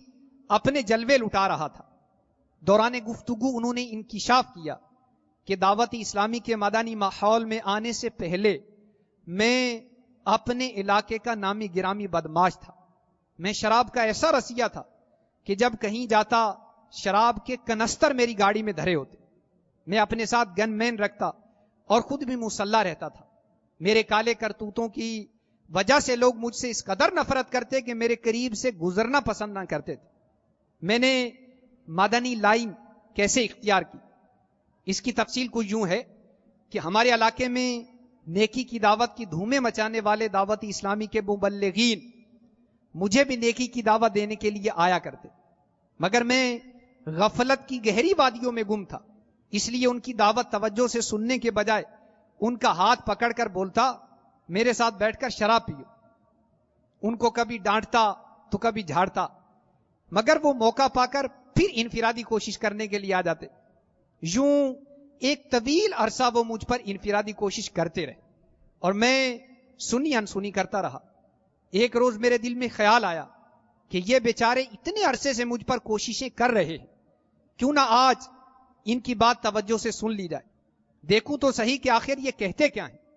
اپنے جلوے لٹا رہا تھا. دوران گفتگو انہوں نے انکشاف کیا کہ دعوت اسلامی کے مدنی ماحول میں آنے سے پہلے میں اپنے علاقے کا نامی گرامی بدماش تھا. میں شراب کا ایسا رسیہ تھا کہ جب کہیں جاتا شراب کے کنستر میری گاڑی میں دھرے ہوتے. میں اپنے ساتھ گن مین رکھتا اور خود بھی مسلح رہتا تھا. میرے کالے کرتوتوں کی وجہ سے لوگ مجھ سے اس قدر نفرت کرتے کہ میرے قریب سے گزرنا پسند نہ کرتے تھے. میں نے مدنی لائن کیسے اختیار کی، اس کی تفصیل کچھ یوں ہے کہ ہمارے علاقے میں نیکی کی دعوت کی دھومیں مچانے والے دعوت اسلامی کے مبلغین مجھے بھی نیکی کی دعوت دینے کے لیے آیا کرتے، مگر میں غفلت کی گہری وادیوں میں گم تھا. اس لیے ان کی دعوت توجہ سے سننے کے بجائے ان کا ہاتھ پکڑ کر بولتا میرے ساتھ بیٹھ کر شراب پیو. ان کو کبھی ڈانٹتا تو کبھی جھاڑتا، مگر وہ موقع پا کر پھر انفرادی کوشش کرنے کے لیے آ جاتے. یوں ایک طویل عرصہ وہ مجھ پر انفرادی کوشش کرتے رہے اور میں سنی انسنی کرتا رہا. ایک روز میرے دل میں خیال آیا کہ یہ بیچارے اتنے عرصے سے مجھ پر کوششیں کر رہے ہیں، کیوں نہ آج ان کی بات توجہ سے سن لی جائے، دیکھوں تو صحیح کہ آخر یہ کہتے کیا ہیں.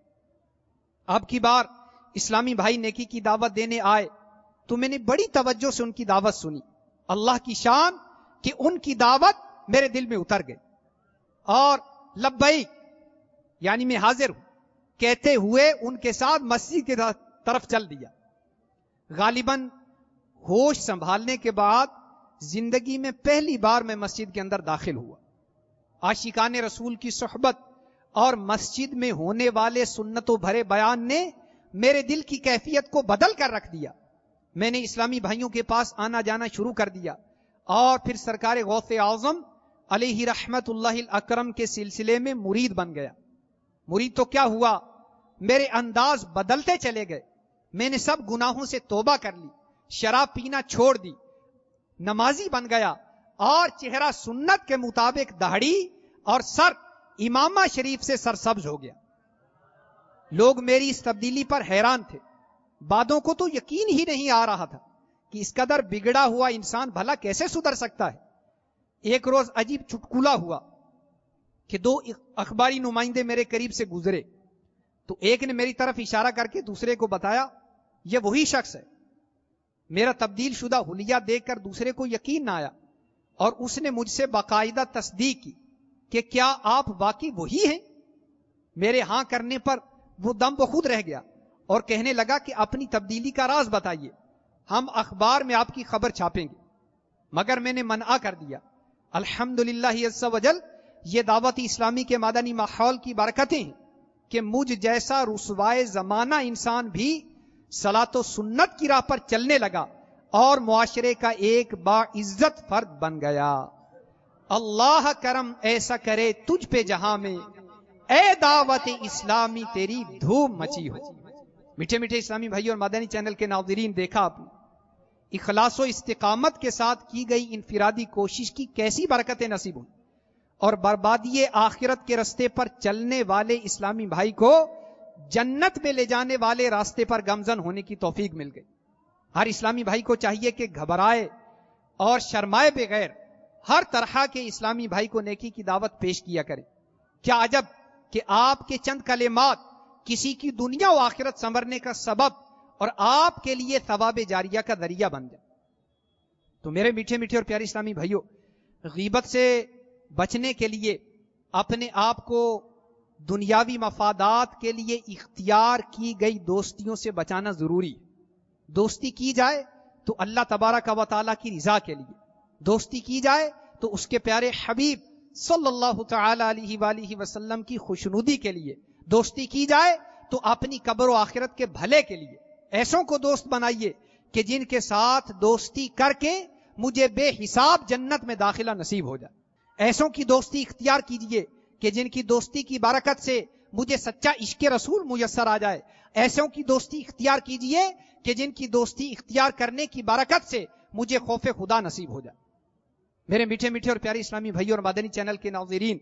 اب کی بار اسلامی بھائی نیکی کی دعوت دینے آئے تو میں نے بڑی توجہ سے ان کی دعوت سنی. اللہ کی شان کہ ان کی دعوت میرے دل میں اتر گئی اور لبیک یعنی میں حاضر ہوں کہتے ہوئے ان کے ساتھ مسجد کی طرف چل دیا. غالباً ہوش سنبھالنے کے بعد زندگی میں پہلی بار میں مسجد کے اندر داخل ہوا. عاشقان رسول کی صحبت اور مسجد میں ہونے والے سنتوں بھرے بیان نے میرے دل کی کیفیت کو بدل کر رکھ دیا. میں نے اسلامی بھائیوں کے پاس آنا جانا شروع کر دیا اور پھر سرکار غوث اعظم علیہ رحمت اللہ الاکرم کے سلسلے میں مرید بن گیا. مرید تو کیا ہوا، میرے انداز بدلتے چلے گئے. میں نے سب گناہوں سے توبہ کر لی، شراب پینا چھوڑ دی، نمازی بن گیا اور چہرہ سنت کے مطابق داڑھی اور سر امامہ شریف سے سرسبز ہو گیا. لوگ میری اس تبدیلی پر حیران تھے. بعدوں کو تو یقین ہی نہیں آ رہا تھا کہ اس قدر بگڑا ہوا انسان بھلا کیسے سدھر سکتا ہے. ایک روز عجیب چٹکلا ہوا کہ دو اخباری نمائندے میرے قریب سے گزرے تو ایک نے میری طرف اشارہ کر کے دوسرے کو بتایا یہ وہی شخص ہے. میرا تبدیل شدہ حلیہ دیکھ کر دوسرے کو یقین نہ آیا اور اس نے مجھ سے باقاعدہ تصدیق کی کہ کیا آپ واقعی وہی ہیں. میرے ہاں کرنے پر وہ دم بخود رہ گیا اور کہنے لگا کہ اپنی تبدیلی کا راز بتائیے، ہم اخبار میں آپ کی خبر چھاپیں گے. مگر میں نے منع کر دیا. الحمدللہ عز وجل یہ دعوت اسلامی کے مدنی ماحول کی برکتیں ہیں کہ مجھ جیسا رسوائے زمانہ انسان بھی صلاۃ و سنت کی راہ پر چلنے لگا اور معاشرے کا ایک باعزت فرد بن گیا. اللہ کرم ایسا کرے تجھ پہ جہاں میں، اے دعوت اسلامی تیری دھوم مچی ہو. میٹھے میٹھے اسلامی بھائی اور مدنی چینل کے ناظرین، دیکھا آپ نے اخلاص و استقامت کے ساتھ کی گئی انفرادی کوشش کی کیسی برکتیں نصیب ہوئی اور بربادی آخرت کے راستے پر چلنے والے اسلامی بھائی کو جنت میں لے جانے والے راستے پر گامزن ہونے کی توفیق مل گئی. ہر اسلامی بھائی کو چاہیے کہ گھبرائے اور شرمائے بغیر ہر طرح کے اسلامی بھائی کو نیکی کی دعوت پیش کیا کرے. کیا عجب کہ آپ کے چند کلمات کسی کی دنیا و آخرت سنورنے کا سبب اور آپ کے لیے ثواب جاریہ کا ذریعہ بن جائے. تو میرے میٹھے میٹھے اور پیارے اسلامی بھائیوں، غیبت سے بچنے کے لیے اپنے آپ کو دنیاوی مفادات کے لیے اختیار کی گئی دوستیوں سے بچانا ضروری ہے. دوستی کی جائے تو اللہ تبارک و تعالیٰ کی رضا کے لیے، دوستی کی جائے تو اس کے پیارے حبیب صلی اللہ تعالی علیہ وآلہ وسلم کی خوشنودی کے لیے، دوستی کی جائے تو اپنی قبر و آخرت کے بھلے کے لیے. ایسوں کو دوست بنائیے کہ جن کے ساتھ دوستی کر کے مجھے بے حساب جنت میں داخلہ نصیب ہو جائے. ایسوں کی دوستی اختیار کیجئے کہ جن کی دوستی کی برکت سے مجھے سچا عشق رسول میسر آ جائے. ایسوں کی دوستی اختیار کیجئے کہ جن کی دوستی اختیار کرنے کی برکت سے مجھے خوف خدا نصیب ہو جائے. میرے میٹھے میٹھے اور پیارے اسلامی بھائیوں اور مدنی چینل کے ناظرین،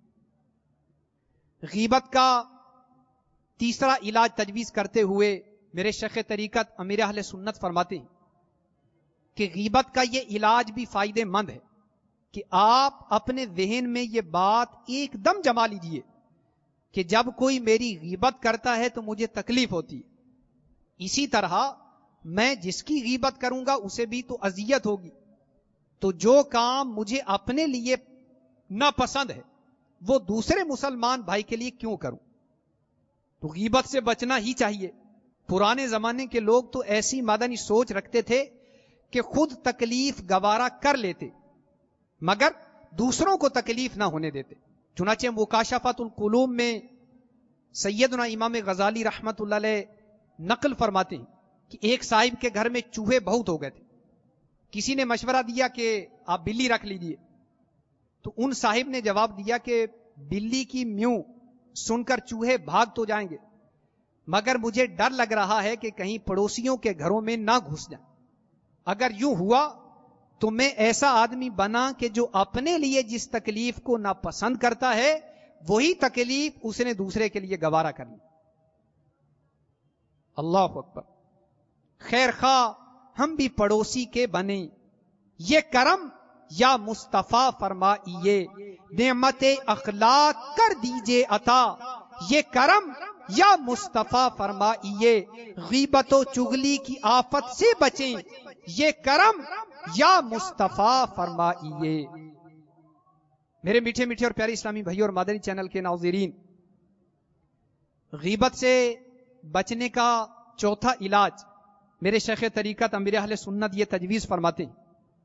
غیبت کا تیسرا علاج تجویز کرتے ہوئے میرے شیخ طریقت امیر اہل سنت فرماتے ہیں کہ غیبت کا یہ علاج بھی فائدے مند ہے کہ آپ اپنے ذہن میں یہ بات ایک دم جما لیجئے کہ جب کوئی میری غیبت کرتا ہے تو مجھے تکلیف ہوتی ہے، اسی طرح میں جس کی غیبت کروں گا اسے بھی تو اذیت ہوگی، تو جو کام مجھے اپنے لیے ناپسند ہے وہ دوسرے مسلمان بھائی کے لیے کیوں کروں؟ تو غیبت سے بچنا ہی چاہیے۔ پرانے زمانے کے لوگ تو ایسی مدنی سوچ رکھتے تھے کہ خود تکلیف گوارا کر لیتے مگر دوسروں کو تکلیف نہ ہونے دیتے۔ چنانچہ مکاشفۃ القلوب میں سیدنا امام غزالی رحمت اللہ علیہ نقل فرماتے ہیں کہ ایک صاحب کے گھر میں چوہے بہت ہو گئے تھے، کسی نے مشورہ دیا کہ آپ بلی رکھ لیجیے، تو ان صاحب نے جواب دیا کہ بلی کی میوں سن کر چوہے بھاگ تو جائیں گے مگر مجھے ڈر لگ رہا ہے کہ کہیں پڑوسیوں کے گھروں میں نہ گھس جائیں، اگر یوں ہوا تو میں ایسا آدمی بنا کہ جو اپنے لیے جس تکلیف کو ناپسند کرتا ہے وہی تکلیف اس نے دوسرے کے لیے گوارا کر لی۔ اللہ اکبر۔ خیر خواہ ہم بھی پڑوسی کے بنے، یہ کرم یا مصطفیٰ فرمائیے، نعمت اخلاق کر دیجئے عطا، یہ کرم یا مصطفیٰ فرمائیے، غیبت و چغلی کی آفت سے بچیں، یہ کرم یا مصطفیٰ فرمائیے۔ میرے میٹھے میٹھے اور پیارے اسلامی بھائیوں اور مدنی چینل کے ناظرین، غیبت سے بچنے کا چوتھا علاج میرے شیخ طریقت امیر اہل سنت یہ تجویز فرماتے ہیں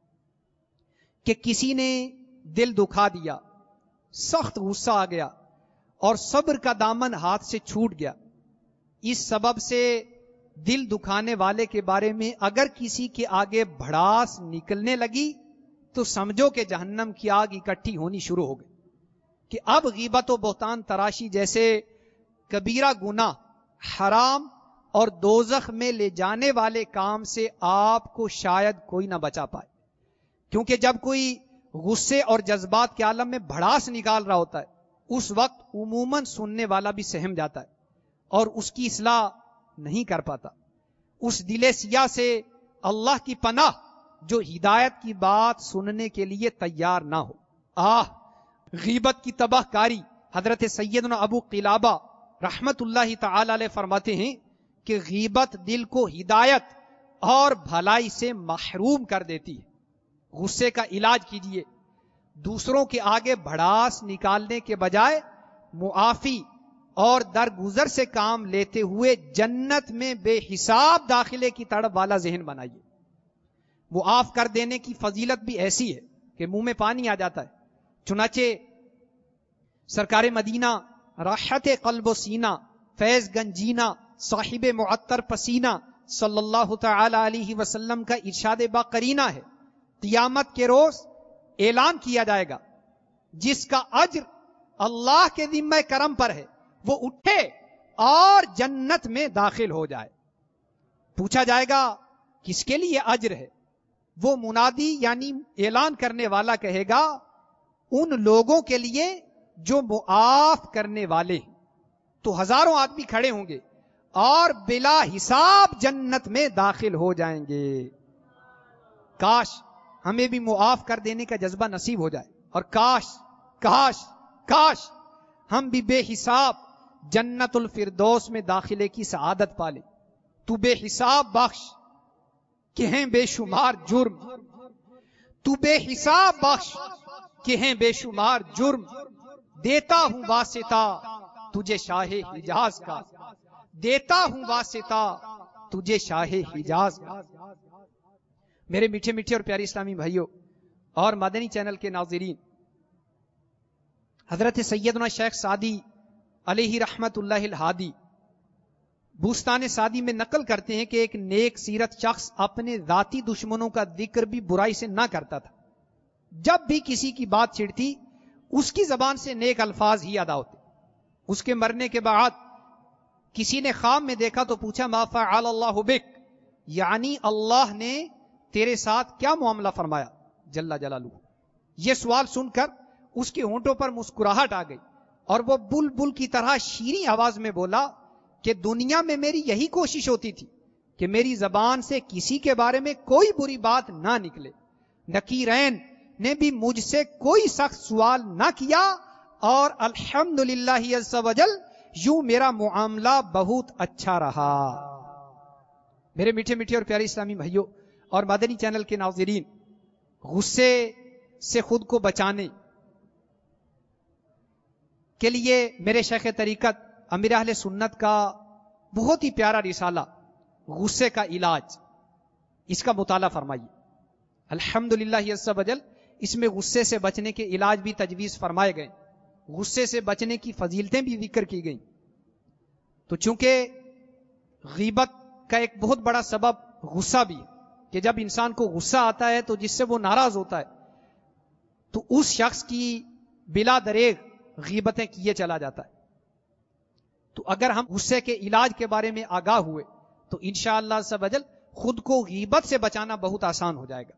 کہ کسی نے دل دکھا دیا، سخت غصہ آ گیا اور صبر کا دامن ہاتھ سے چھوٹ گیا، اس سبب سے دل دکھانے والے کے بارے میں اگر کسی کے آگے بھڑاس نکلنے لگی تو سمجھو کہ جہنم کی آگ اکٹھی ہونی شروع ہو گئی، کہ اب غیبت و بہتان تراشی جیسے کبیرہ گناہ، حرام اور دوزخ میں لے جانے والے کام سے آپ کو شاید کوئی نہ بچا پائے، کیونکہ جب کوئی غصے اور جذبات کے عالم میں بھڑاس نکال رہا ہوتا ہے اس وقت عموماً سننے والا بھی سہم جاتا ہے اور اس کی اصلاح نہیں کر پاتا۔ اس دل سیاہ سے اللہ کی پناہ جو ہدایت کی بات سننے کے لیے تیار نہ ہو۔ آہ غیبت کی تباہ کاری۔ حضرت سیدنا ابو قلابہ رحمت اللہ تعالی علیہ فرماتے ہیں کہ غیبت دل کو ہدایت اور بھلائی سے محروم کر دیتی ہے۔ غصے کا علاج کیجیے، دوسروں کے آگے بھڑاس نکالنے کے بجائے معافی اور درگزر سے کام لیتے ہوئے جنت میں بے حساب داخلے کی تڑپ والا ذہن بنائیے۔ معاف کر دینے کی فضیلت بھی ایسی ہے کہ منہ میں پانی آ جاتا ہے۔ چنانچہ سرکار مدینہ راحت قلب و سینہ، فیض گنجینہ، صاحب معطر پسینہ صلی اللہ تعالی علیہ وسلم کا ارشاد با قرینہ ہے، قیامت کے روز اعلان کیا جائے گا جس کا اجر اللہ کے ذمہ کرم پر ہے وہ اٹھے اور جنت میں داخل ہو جائے۔ پوچھا جائے گا کس کے لیے اجر ہے؟ وہ منادی یعنی اعلان کرنے والا کہے گا ان لوگوں کے لیے جو معاف کرنے والے ہیں۔ تو ہزاروں آدمی کھڑے ہوں گے اور بلا حساب جنت میں داخل ہو جائیں گے۔ کاش ہمیں بھی معاف کر دینے کا جذبہ نصیب ہو جائے، اور کاش کاش کاش ہم بھی بے حساب جنت الفردوس میں داخلے کی سعادت پالے۔ تو بے حساب بخش کہ ہیں بے شمار جرم، تو بے حساب بخش کہ ہیں بے شمار جرم، دیتا ہوں واسطہ تجھے شاہ حجاز کا، دیتا ہوں واسطہ تجھے شاہ حجاز کا۔ میرے میٹھے میٹھے اور پیارے اسلامی بھائیوں اور مدنی چینل کے ناظرین، حضرت سیدنا شیخ سعدی علیہ رحمت اللہ الہادی بوستان سعدی میں نقل کرتے ہیں کہ ایک نیک سیرت شخص اپنے ذاتی دشمنوں کا ذکر بھی برائی سے نہ کرتا تھا۔ جب بھی کسی کی بات چھڑتی اس کی زبان سے نیک الفاظ ہی ادا ہوتے۔ اس کے مرنے کے بعد کسی نے خواب میں دیکھا تو پوچھا ما فعل اللہ بک، یعنی اللہ نے تیرے ساتھ کیا معاملہ فرمایا جل جلالہ۔ یہ سوال سن کر اس کے ہونٹوں پر مسکراہٹ آ گئی اور وہ بل بل کی طرح شیریں آواز میں بولا کہ دنیا میں میری یہی کوشش ہوتی تھی کہ میری زبان سے کسی کے بارے میں کوئی بری بات نہ نکلے. نکیرین نے بھی مجھ سے کوئی سخت سوال نہ کیا اور الحمدللہ عز وجل یوں میرا معاملہ بہت اچھا رہا. میرے میٹھے میٹھے اور پیارے اسلامی بھائیوں اور مدنی چینل کے ناظرین، غصے سے خود کو بچانے کے لیے میرے شیخ طریقت امیر اہل سنت کا بہت ہی پیارا رسالہ غصے کا علاج، اس کا مطالعہ فرمائیے. الحمدللہ عز وجل اس میں غصے سے بچنے کے علاج بھی تجویز فرمائے گئے، غصے سے بچنے کی فضیلتیں بھی ذکر کی گئیں. تو چونکہ غیبت کا ایک بہت بڑا سبب غصہ بھی ہے کہ جب انسان کو غصہ آتا ہے تو جس سے وہ ناراض ہوتا ہے تو اس شخص کی بلا دریغ غیبتیں کیے چلا جاتا ہے. تو اگر ہم غصے کے علاج کے بارے میں آگاہ ہوئے تو انشاءاللہ عز وجل خود کو غیبت سے بچانا بہت آسان ہو جائے گا.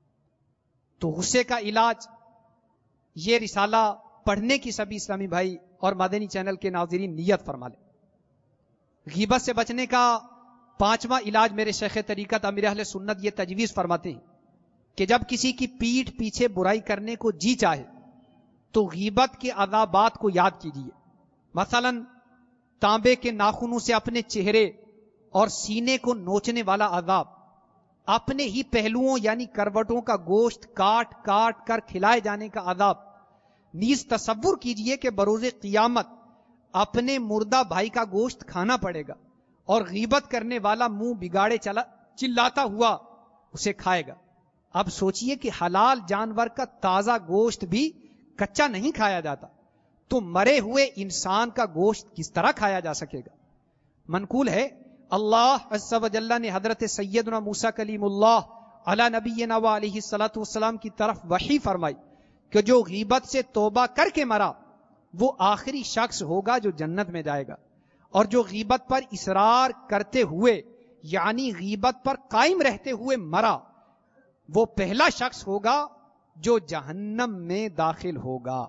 تو غصے کا علاج یہ رسالہ پڑھنے کی سبھی اسلامی بھائی اور مدنی چینل کے ناظرین نیت فرما لیں. غیبت سے بچنے کا پانچواں علاج میرے شیخ طریقت امیر اہل سنت یہ تجویز فرماتے ہیں کہ جب کسی کی پیٹھ پیچھے برائی کرنے کو جی چاہے تو غیبت کے عذابات کو یاد کیجیے. مثلا تانبے کے ناخنوں سے اپنے چہرے اور سینے کو نوچنے والا عذاب، اپنے ہی پہلوؤں یعنی کروٹوں کا گوشت کاٹ کاٹ کر کھلائے جانے کا عذاب. نیز تصور کیجئے کہ بروز قیامت اپنے مردہ بھائی کا گوشت کھانا پڑے گا اور غیبت کرنے والا منہ بگاڑے چلا چلاتا ہوا اسے کھائے گا. اب سوچئے کہ حلال جانور کا تازہ گوشت بھی کچا نہیں کھایا جاتا تو مرے ہوئے انسان کا گوشت کس طرح کھایا جا سکے گا. منقول ہے اللہ عز و جل نے حضرت سیدنا موسیٰ کلیم اللہ علی نبینا و علیہ الصلوۃ والسلام کی طرف وحی فرمائی کہ جو غیبت سے توبہ کر کے مرا وہ آخری شخص ہوگا جو جنت میں جائے گا، اور جو غیبت پر اصرار کرتے ہوئے یعنی غیبت پر قائم رہتے ہوئے مرا وہ پہلا شخص ہوگا جو جہنم میں داخل ہوگا.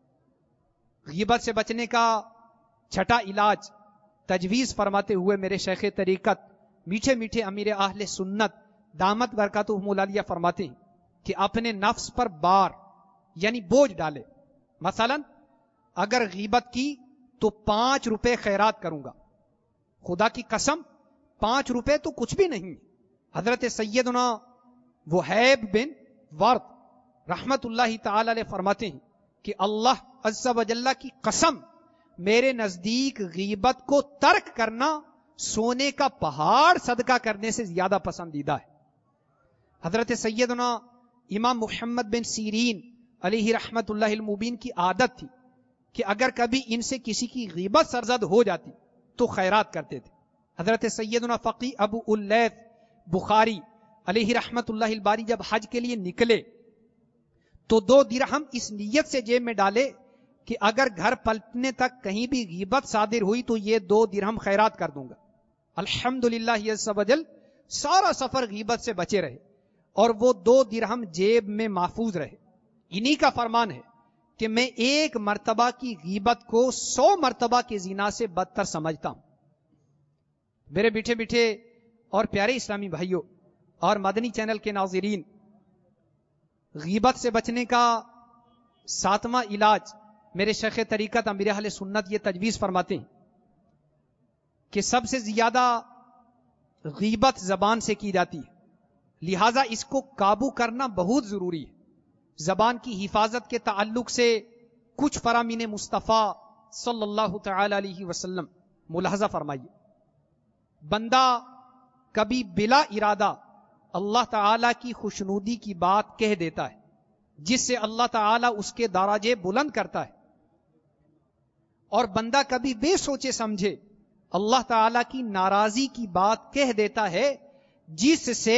غیبت سے بچنے کا چھٹا علاج تجویز فرماتے ہوئے میرے شیخ طریقت میٹھے میٹھے امیر اہل سنت دامت برکاتہم العالیہ فرماتے ہیں کہ اپنے نفس پر بار یعنی بوجھ ڈالے. مثلا اگر غیبت کی تو پانچ روپے خیرات کروں گا. خدا کی قسم پانچ روپے تو کچھ بھی نہیں. حضرت سیدنا وہیب بن ورد رحمت اللہ تعالی علیہ فرماتے ہیں کہ اللہ عز و جل کی قسم میرے نزدیک غیبت کو ترک کرنا سونے کا پہاڑ صدقہ کرنے سے زیادہ پسندیدہ ہے. حضرت سیدنا امام محمد بن سیرین علیہ رحمت اللہ المبین کی عادت تھی کہ اگر کبھی ان سے کسی کی غیبت سرزد ہو جاتی تو خیرات کرتے تھے. حضرت سیدنا فقی ابو اللیث بخاری علیہ رحمت اللہ الباری جب حج کے لیے نکلے تو دو درہم اس نیت سے جیب میں ڈالے کہ اگر گھر پلٹنے تک کہیں بھی غیبت صادر ہوئی تو یہ دو درہم خیرات کر دوں گا. الحمدللہ عز و جل سارا سفر غیبت سے بچے رہے اور وہ دو درہم جیب میں محفوظ رہے. انہی کا فرمان ہے کہ میں ایک مرتبہ کی غیبت کو سو مرتبہ کے زنا سے بدتر سمجھتا ہوں. میرے میٹھے میٹھے اور پیارے اسلامی بھائیوں اور مدنی چینل کے ناظرین، غیبت سے بچنے کا ساتواں علاج میرے شیخ طریقت امیر اہل سنت یہ تجویز فرماتے ہیں کہ سب سے زیادہ غیبت زبان سے کی جاتی ہے، لہذا اس کو قابو کرنا بہت ضروری ہے. زبان کی حفاظت کے تعلق سے کچھ فرامین مصطفیٰ صلی اللہ تعالی علیہ وسلم ملاحظہ فرمائیے. بندہ کبھی بلا ارادہ اللہ تعالی کی خوشنودی کی بات کہہ دیتا ہے جس سے اللہ تعالی اس کے درجے بلند کرتا ہے، اور بندہ کبھی بے سوچے سمجھے اللہ تعالی کی ناراضی کی بات کہہ دیتا ہے جس سے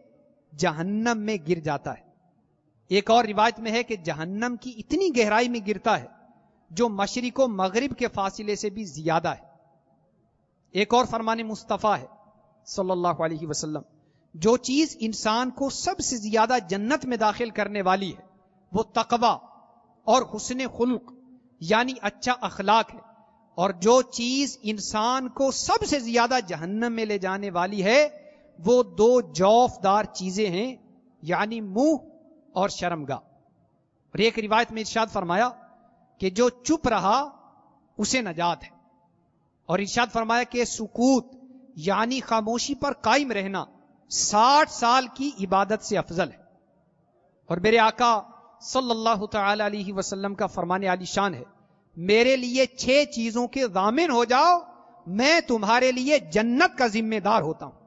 جہنم میں گر جاتا ہے. ایک اور روایت میں ہے کہ جہنم کی اتنی گہرائی میں گرتا ہے جو مشرق و مغرب کے فاصلے سے بھی زیادہ ہے. ایک اور فرمان مصطفیٰ ہے صلی اللہ علیہ وسلم، جو چیز انسان کو سب سے زیادہ جنت میں داخل کرنے والی ہے وہ تقوی اور حسن خلق یعنی اچھا اخلاق ہے، اور جو چیز انسان کو سب سے زیادہ جہنم میں لے جانے والی ہے وہ دو جوفدار چیزیں ہیں، یعنی منہ اور شرمگاہ. اور ایک روایت میں ارشاد فرمایا کہ جو چپ رہا اسے نجات ہے، اور ارشاد فرمایا کہ سکوت یعنی خاموشی پر قائم رہنا ساٹھ سال کی عبادت سے افضل ہے. اور میرے آقا صلی اللہ تعالی علیہ وسلم کا فرمان عالی شان ہے، میرے لیے چھ چیزوں کے ضامن ہو جاؤ، میں تمہارے لیے جنت کا ذمہ دار ہوتا ہوں.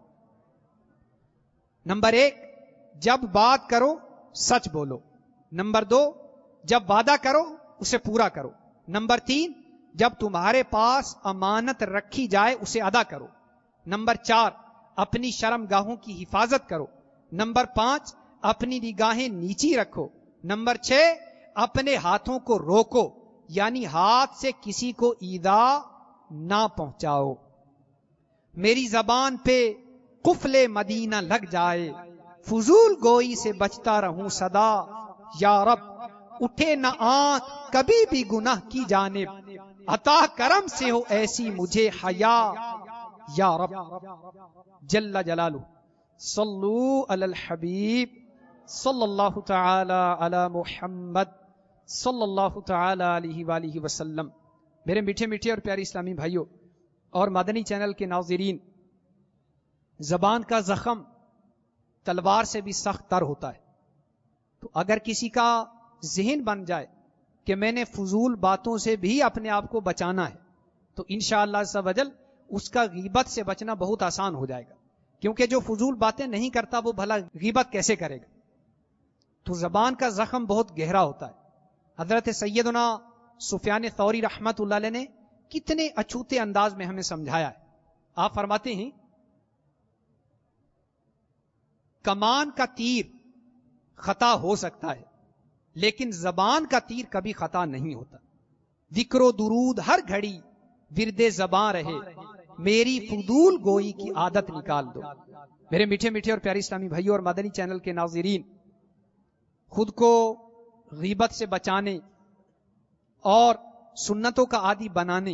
نمبر ایک، جب بات کرو سچ بولو. نمبر دو، جب وعدہ کرو اسے پورا کرو. نمبر تین، جب تمہارے پاس امانت رکھی جائے اسے ادا کرو. نمبر چار، اپنی شرم گاہوں کی حفاظت کرو. نمبر پانچ، اپنی نگاہیں نیچی رکھو. نمبر چھ، اپنے ہاتھوں کو روکو یعنی ہاتھ سے کسی کو ایذا نہ پہنچاؤ. میری زبان پہ قفل مدینہ لگ جائے، فضول گوئی سے بچتا رہوں صدا. یا رب اٹھے نہ آنکھ کبھی بھی گناہ کی جانب، عطا کرم سے ہو ایسی مجھے حیا. یا رب جل جلالہ صلو علی الحبیب صلی اللہ تعالی علی محمد صلی اللہ تعالی علیہ وآلہ وسلم. میرے میٹھے میٹھے اور پیارے اسلامی بھائیوں اور مدنی چینل کے ناظرین، زبان کا زخم تلوار سے بھی سخت تر ہوتا ہے. تو اگر کسی کا ذہن بن جائے کہ میں نے فضول باتوں سے بھی اپنے آپ کو بچانا ہے تو انشاءاللہ عز و جل اس کا غیبت سے بچنا بہت آسان ہو جائے گا، کیونکہ جو فضول باتیں نہیں کرتا وہ بھلا غیبت کیسے کرے گا. تو زبان کا زخم بہت گہرا ہوتا ہے. حضرت سیدنا سفیان ثوری رحمت اللہ علیہ نے کتنے اچھوتے انداز میں ہمیں سمجھایا ہے. آپ فرماتے ہیں کمان کا تیر خطا ہو سکتا ہے لیکن زبان کا تیر کبھی خطا نہیں ہوتا. ذکر و درود ہر گھڑی ورد زبان رہے، میری فضول گوئی کی عادت نکال دو. میرے میٹھے میٹھے اور پیارے اسلامی بھائیوں اور مدنی چینل کے ناظرین، خود کو غیبت سے بچانے اور سنتوں کا عادی بنانے،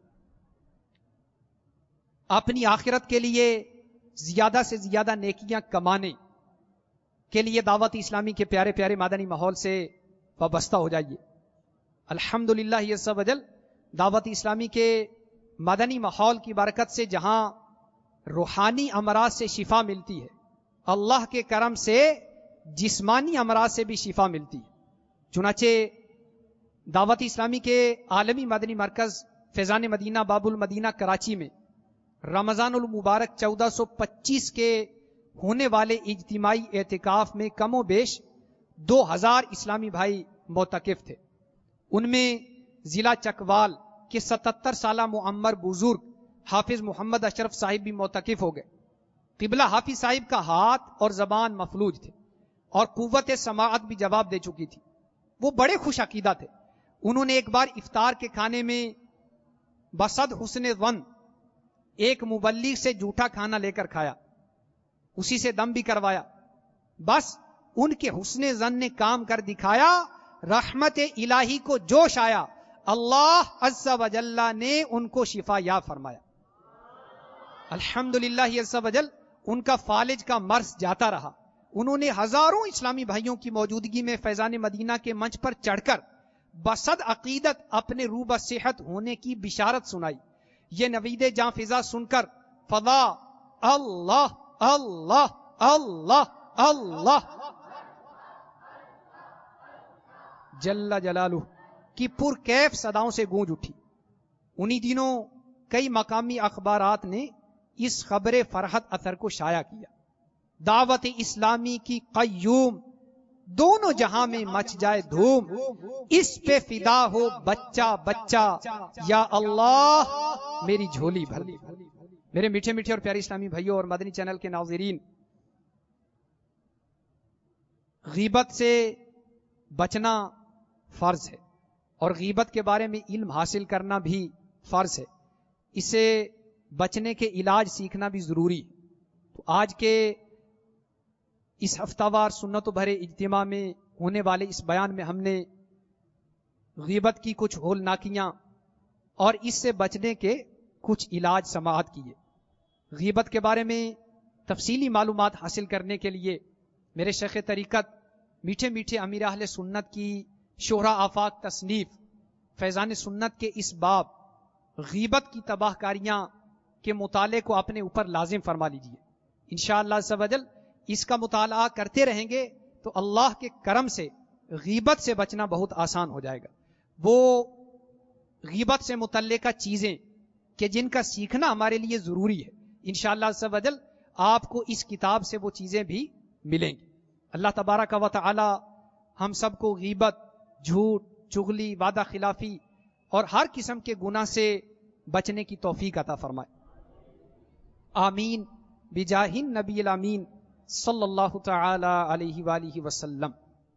اپنی آخرت کے لیے زیادہ سے زیادہ نیکیاں کمانے کے لیے دعوت اسلامی کے پیارے پیارے مدنی ماحول سے وابستہ ہو جائیے. الحمدللہ عز و جل دعوت اسلامی کے مدنی ماحول کی برکت سے جہاں روحانی امراض سے شفا ملتی ہے، اللہ کے کرم سے جسمانی امراض سے بھی شفا ملتی ہے. چنانچہ دعوت اسلامی کے عالمی مدنی مرکز فیضان مدینہ باب المدینہ کراچی میں رمضان المبارک چودہ سو پچیس کے ہونے والے اجتماعی اعتکاف میں کم و بیش دو ہزار اسلامی بھائی معتکف تھے. ان میں ضلع چکوال کے ستتر سالہ معمر بزرگ حافظ محمد اشرف صاحب بھی معتکف ہو گئے. قبلہ حافظ صاحب کا ہاتھ اور زبان مفلوج تھے اور قوت سماعت بھی جواب دے چکی تھی. وہ بڑے خوش عقیدہ تھے. انہوں نے ایک بار افطار کے کھانے میں بصد حسن ظن ایک مبلغ سے جھوٹا کھانا لے کر کھایا، اسی سے دم بھی کروایا. بس ان کے حسن ظن نے کام کر دکھایا، رحمت الہی کو جوش آیا، اللہ عز و جل نے ان کو شفا یاب فرمایا. الحمدللہ عز و جل ان کا فالج کا مرض جاتا رہا. انہوں نے ہزاروں اسلامی بھائیوں کی موجودگی میں فیضان مدینہ کے منچ پر چڑھ کر بصد عقیدت اپنے روح صحت ہونے کی بشارت سنائی. یہ نوید جاں فضا سن کر فضا اللہ اللہ اللہ اللہ جل جلالہ کی پر کیف صداؤں سے گونج اٹھی. انہی دنوں کئی مقامی اخبارات نے اس خبر فرحت اثر کو شائع کیا. دعوت اسلامی کی قیوم، دونوں جہاں میں مچ جائے دھوم، اس پہ فدا ہو بچہ بچہ، یا اللہ میری جھولی بھر دی. میرے میٹھے میٹھے اور پیارے اسلامی بھائیوں اور مدنی چینل کے ناظرین، غیبت سے بچنا فرض ہے اور غیبت کے بارے میں علم حاصل کرنا بھی فرض ہے. اسے بچنے کے علاج سیکھنا بھی ضروری. تو آج کے اس ہفتہ وار سنت و بھرے اجتماع میں ہونے والے اس بیان میں ہم نے غیبت کی کچھ ہولناکیاں اور اس سے بچنے کے کچھ علاج سماعت کیے. غیبت کے بارے میں تفصیلی معلومات حاصل کرنے کے لیے میرے شیخ طریقت میٹھے میٹھے امیر اہل سنت کی شہرا آفاق تصنیف فیضان سنت کے اس باب غیبت کی تباہ کاریاں کے مطالعے کو اپنے اوپر لازم فرما لیجئے. انشاءاللہ عز و جل اس کا مطالعہ کرتے رہیں گے تو اللہ کے کرم سے غیبت سے بچنا بہت آسان ہو جائے گا. وہ غیبت سے متعلقہ چیزیں کہ جن کا سیکھنا ہمارے لیے ضروری ہے، انشاءاللہ عز و جل آپ کو اس کتاب سے وہ چیزیں بھی ملیں گی. اللہ تبارک و تعالی ہم سب کو غیبت، جھوٹ، چغلی، وعدہ خلافی اور ہر قسم کے گناہ سے بچنے کی توفیق عطا فرمائے. آمین بجاہ النبی الامین صلی اللہ تعالی علیہ وآلہ وسلم.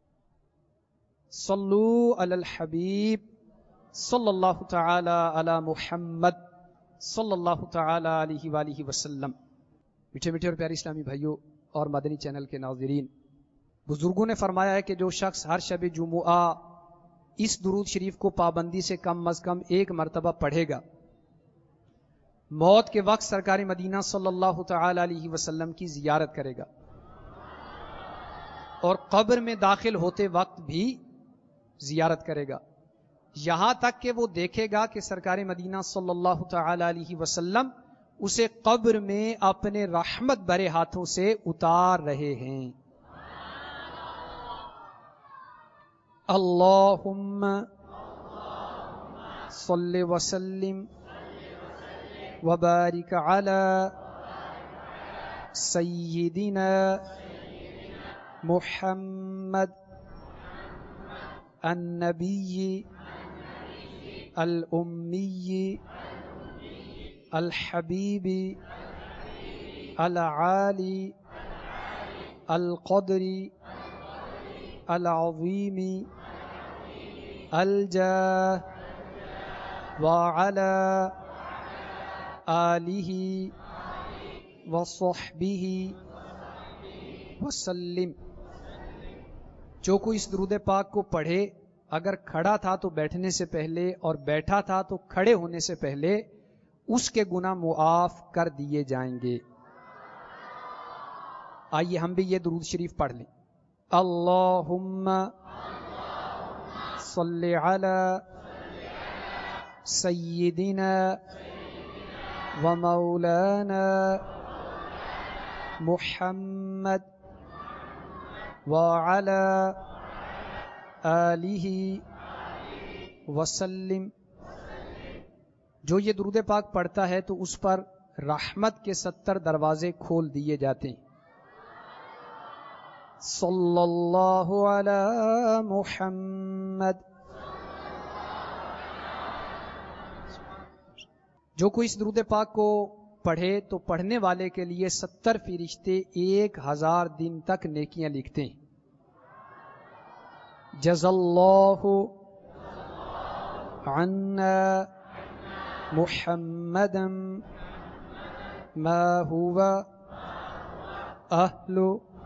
صلو علی الحبیب صلی اللہ تعالی علی محمد صلی اللہ تعالی علیہ وآلہ وسلم. میٹھے میٹھے اور پیارے اسلامی بھائیوں اور مدنی چینل کے ناظرین، بزرگوں نے فرمایا ہے کہ جو شخص ہر شب جمعہ اس درود شریف کو پابندی سے کم از کم ایک مرتبہ پڑھے گا، موت کے وقت سرکار مدینہ صلی اللہ تعالی علیہ وسلم کی زیارت کرے گا اور قبر میں داخل ہوتے وقت بھی زیارت کرے گا، یہاں تک کہ وہ دیکھے گا کہ سرکار مدینہ صلی اللہ تعالی علیہ وسلم اسے قبر میں اپنے رحمت بھرے ہاتھوں سے اتار رہے ہیں. اللہم صلی وسلم وبارک علی سیدنا محمد النبی الامی الحبیب العالی القدر العظیم الجاہ وعلی آلہ وصحبہ وسلم. جو کوئی اس درود پاک کو پڑھے، اگر کھڑا تھا تو بیٹھنے سے پہلے اور بیٹھا تھا تو کھڑے ہونے سے پہلے اس کے گناہ معاف کر دیے جائیں گے. آئیے ہم بھی یہ درود شریف پڑھ لیں. اللہم صلی علی سیدنا و مولانا محمد وعلی آلہ وسلم. جو یہ درود پاک پڑھتا ہے تو اس پر رحمت کے ستر دروازے کھول دیے جاتے ہیں. صلی اللہ علی محمد. جو کوئی اس درود پاک کو پڑھے تو پڑھنے والے کے لیے ستر فرشتے ایک ہزار دن تک نیکیاں لکھتے ہیں. جزا اللہ عنا محمدا ما هو اہل.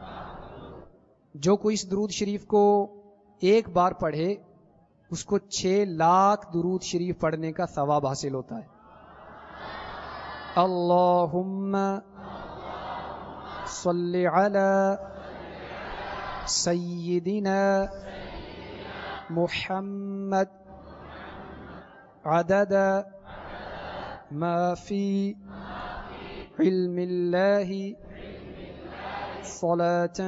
جو کوئی اس درود شریف کو ایک بار پڑھے اس کو چھ لاکھ درود شریف پڑھنے کا ثواب حاصل ہوتا ہے. اللہم صلی علی سیدنا محمد عدد ما فی علم اللہ صلاة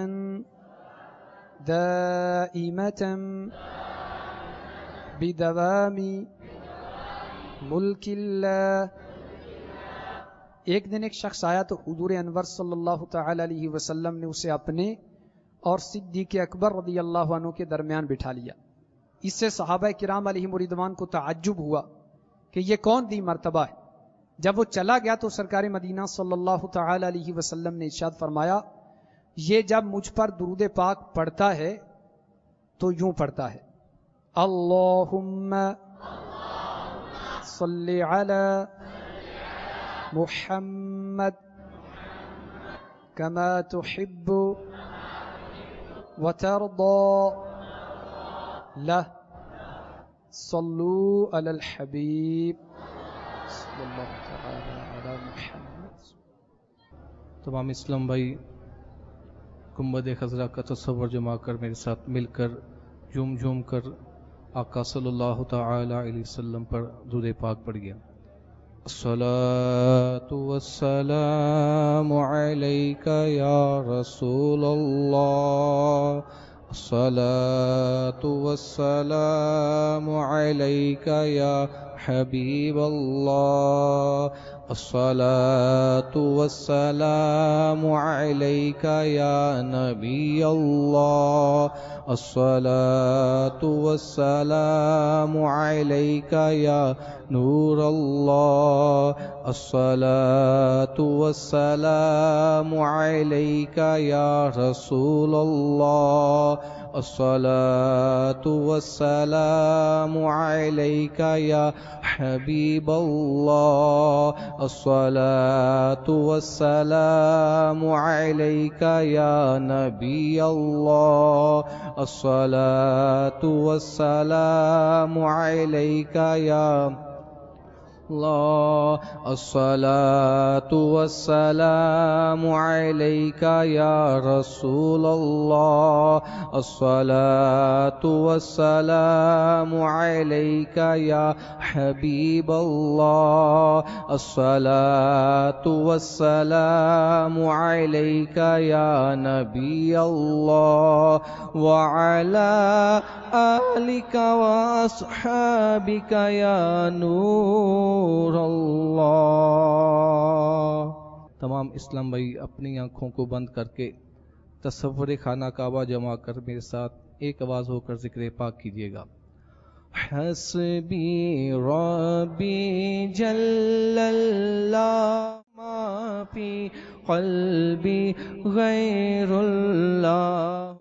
دائمة بدوام ملک اللہ. ایک دن ایک شخص آیا تو حضور انور صلی اللہ تعالی علیہ وسلم نے اسے اپنے اور صدیق اکبر رضی اللہ عنہ کے درمیان بٹھا لیا. اس سے صحابہ کرام علیہم رضوان کو تعجب ہوا کہ یہ کون دی مرتبہ ہے. جب وہ چلا گیا تو سرکار مدینہ صلی اللہ تعالی علیہ وسلم نے ارشاد فرمایا، یہ جب مجھ پر درود پاک پڑھتا ہے تو یوں پڑھتا ہے، اللہم صلی علی محمد کما تحب وترضى لہ صلو علی الحبیب صلی اللہ تعالی علی محمد. تمام اسلام بھائی گنبد خضرا کا تصور جما کر میرے ساتھ مل کر جھوم جھوم کر آقا صلی اللہ تعالی علیہ وسلم پر درود پاک پڑھ گیا. الصلاة والسلام علیک یا رسول اللہ، الصلاة والسلام علیک یا حبیب اللہ، الصلاة والسلام علیک یا نبی اللہ، الصلاة والسلام علیک یا نور اللہ، الصلاة والسلام علیک یا رسول اللہ، الصلاة والسلام علیک یا حبیب اللہ، الصلاة والسلام علیک یا نبی اللہ، الصلاة والسلام علیک یا اللہ، الصلاة والسلام علیک یا رسول اللہ، الصلاة والسلام علیک یا حبیب اللہ، الصلاة والسلام علیک یا نبی اللہ، وعلی آلک واصحابک یا نور اللہ. تمام اسلام بھائی اپنی آنکھوں کو بند کر کے تصور خانہ کعبہ جما کر میرے ساتھ ایک آواز ہو کر ذکر پاک کیجیے گا. حسبی ربی جل اللہ ما فی قلبی غیر اللہ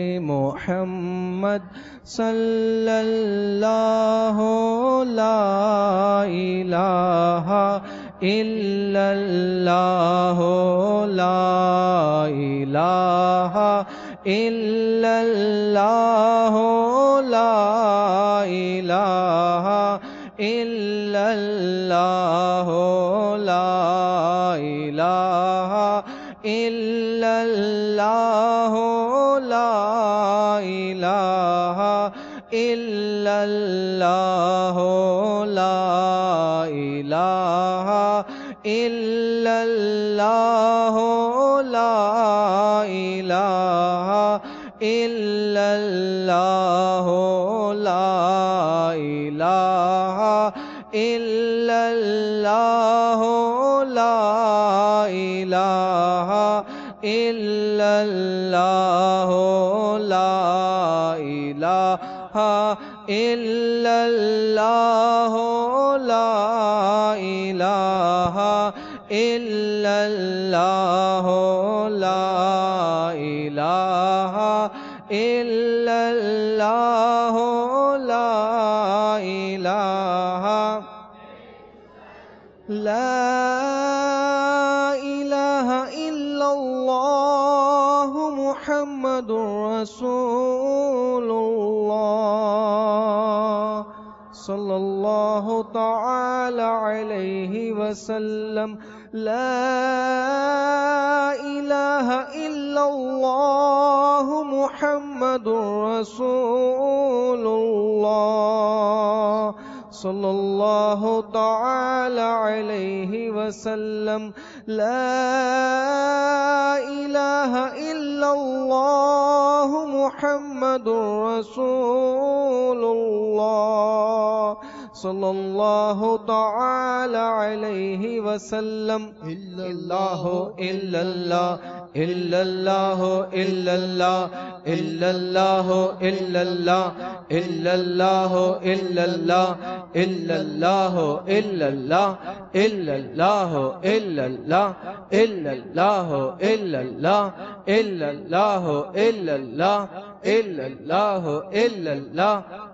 محمد صلی اللہ لا الہ الا اللہ لا الہ الا اللہ لا الہ الا اللہ لا الہ الا اللہ لا الہ الا اللہ لا الہ الا اللہ لا الہ الا اللہ لا الہ الا اللہ لا الہ الا اللہ لا الہ الا اللہ لا الہ الا اللہ لا الہ الا اللہ لا الہ لا الہ الا اللہ محمد رسول اللہ صلی اللہ تعالی علیہ وسلم. لا الہ الا اللہ محمد رسول اللہ صلی اللہ تعالی علیہ وسلم. لا الہ الا اللہ محمد رسول اللہ صلی اللہ تعالی علیہ وسلم. اللہ الا اللہ الا اللہ الا اللہ الا اللہ الا اللہ الا اللہ الا اللہ الا اللہ الا اللہ الا اللہ الا اللہ الا اللہ الا اللہ الا اللہ الا اللہ الا اللہ الا اللہ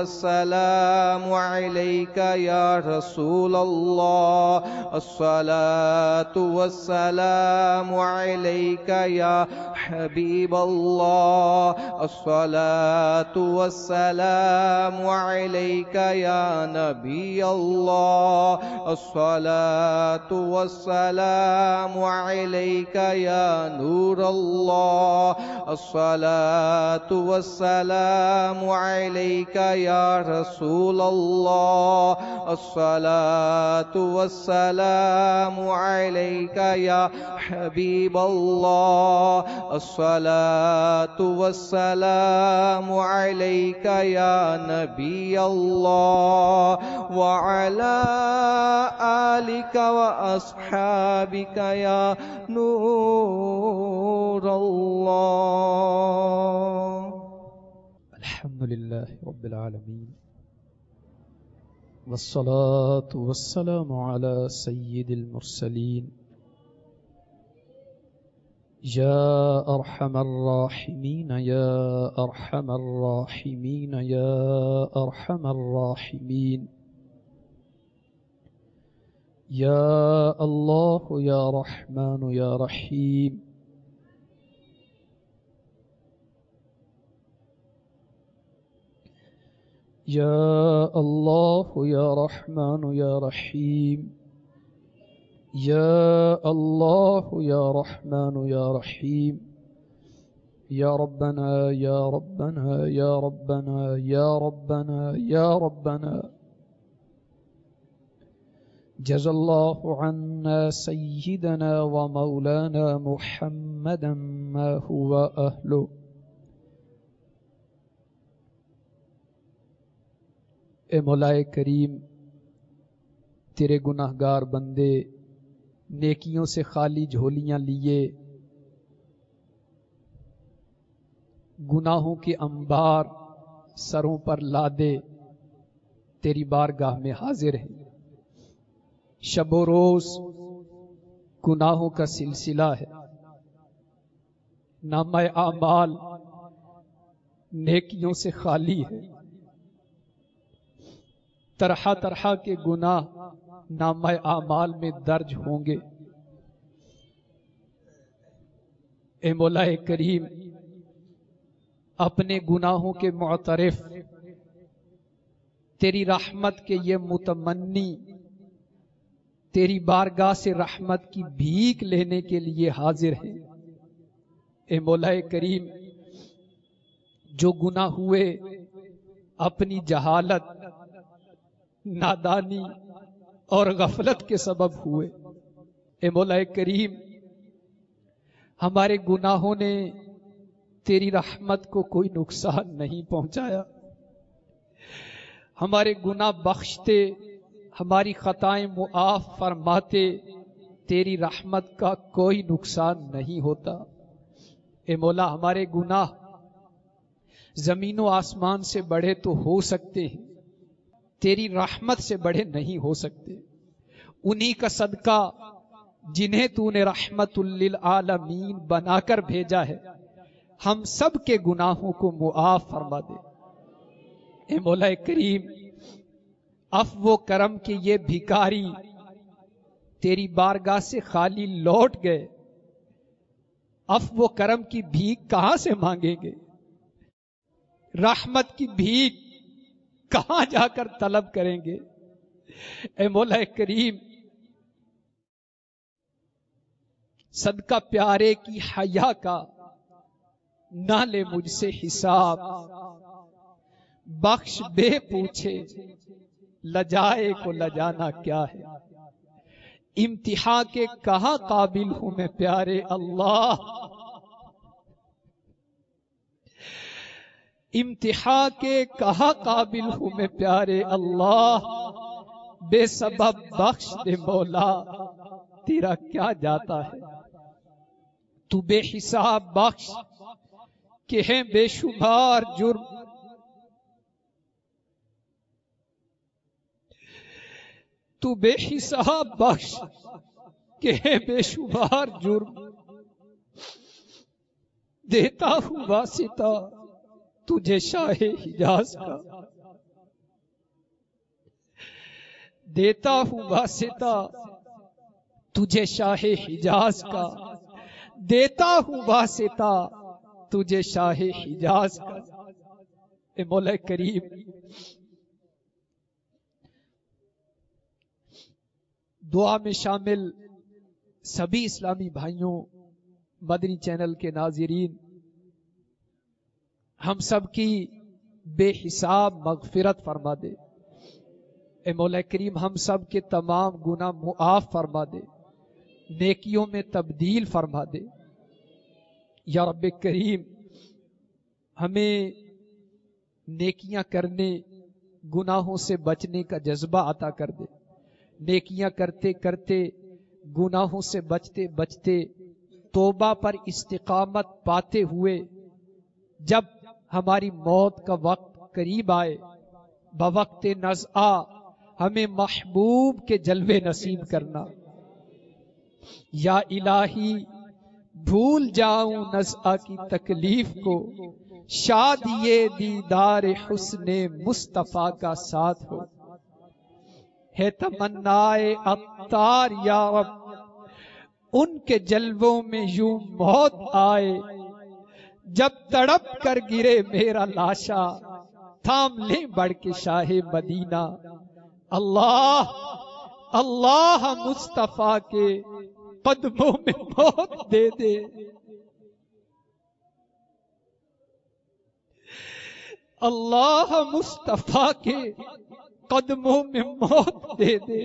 والسلام عليك يا رسول الله الصلاة والسلام عليك يا حبيب الله الصلاة والسلام عليك يا نبي الله الصلاة والسلام عليك يا نور الله الصلاة والسلام عليك يا رسول الله الصلاة والسلام عليك يا حبيب الله الصلاة والسلام عليك يا نبي الله وعلى آلك وأصحابك يا نور الله. الحمد لله رب العالمين والصلاة والسلام على سيد المرسلين يا أرحم الراحمين يا أرحم الراحمين يا أرحم الراحمين يا الله يا رحمن يا رحيم يا الله يا رحمن يا رحيم يا الله يا رحمن يا رحيم يا ربنا يا ربنا يا ربنا يا ربنا يا ربنا جزى الله عنا سيدنا ومولانا محمدا ما هو أهله. اے مولا کریم، تیرے گناہگار بندے نیکیوں سے خالی جھولیاں لیے گناہوں کے انبار سروں پر لادے تیری بارگاہ میں حاضر ہیں. شب و روز گناہوں کا سلسلہ ہے، نامہ اعمال نیکیوں سے خالی ہے. طرح طرح کے گناہ نامہ اعمال میں درج ہوں گے. اے مولا کریم، اپنے گناہوں کے معترف، تیری رحمت کے یہ متمنی، تیری بارگاہ سے رحمت کی بھیک لینے کے لیے حاضر ہیں. اے مولا کریم، جو گناہ ہوئے اپنی جہالت، نادانی اور غفلت کے سبب ہوئے. اے مولا کریم، ہمارے گناہوں نے تیری رحمت کو کوئی نقصان نہیں پہنچایا. ہمارے گناہ بخشتے، ہماری خطائیں معاف فرماتے تیری رحمت کا کوئی نقصان نہیں ہوتا. اے مولا، ہمارے گناہ زمین و آسمان سے بڑے تو ہو سکتے ہیں، تیری رحمت سے بڑے نہیں ہو سکتے. انہی کا صدقہ جنہیں تو نے رحمت للعالمین بنا کر بھیجا ہے، ہم سب کے گناہوں کو معاف فرما دے. اے مولا کریم، عفو و کرم کے یہ بھکاری تیری بارگاہ سے خالی لوٹ گئے. عفو و کرم کی بھیک کہاں سے مانگیں گے؟ رحمت کی بھیک کہاں جا کر طلب کریں گے؟ اے مولا کریم، صدقہ پیارے کی حیا کا نہ لے مجھ سے حساب، بخش بے پوچھے لجائے کو لجانا کیا ہے. امتحان کے کہاں قابل ہوں میں پیارے اللہ، امتحان کے کہاں قابل ہوں میں پیارے اللہ. بے سبب بخش دے مولا، تیرا کیا جاتا ہے. تو بے حساب بخش کہ ہیں بے شمار جرم. تو بے حساب بخش کہ ہیں بے شمار جرم. دیتا ہوں واسطہ تجھے شاہ حجاز کا، دیتا ہوں واسطہ تجھے شاہ حجاز کا، دیتا ہوں واسطہ تجھے شاہ حجاز کا۔ اے مولا کریم دعا میں شامل سبھی اسلامی بھائیوں، مدنی چینل کے ناظرین، ہم سب کی بے حساب مغفرت فرما دے۔ اے مولا کریم ہم سب کے تمام گناہ معاف فرما دے، نیکیوں میں تبدیل فرما دے۔ یا رب کریم ہمیں نیکیاں کرنے، گناہوں سے بچنے کا جذبہ عطا کر دے۔ نیکیاں کرتے کرتے، گناہوں سے بچتے بچتے، توبہ پر استقامت پاتے ہوئے جب ہماری موت کا وقت قریب آئے، بوقت نزعہ ہمیں محبوب کے جلوے نصیب کرنا۔ یا الہی بھول جاؤں نزعہ کی تکلیف کو، شاد یہ دیدار حسن مصطفیٰ کا ساتھ ہو۔ ہے تمنائے عطار یا رب ان کے جلووں میں یوں موت آئے، جب تڑپ کر گرے میرا لاشا، تھام لیں بڑھ کے شاہ مدینہ۔ اللہ اللہ مصطفیٰ کے قدموں میں موت دے دے۔ اللہ مصطفیٰ کے قدموں میں موت دے دے،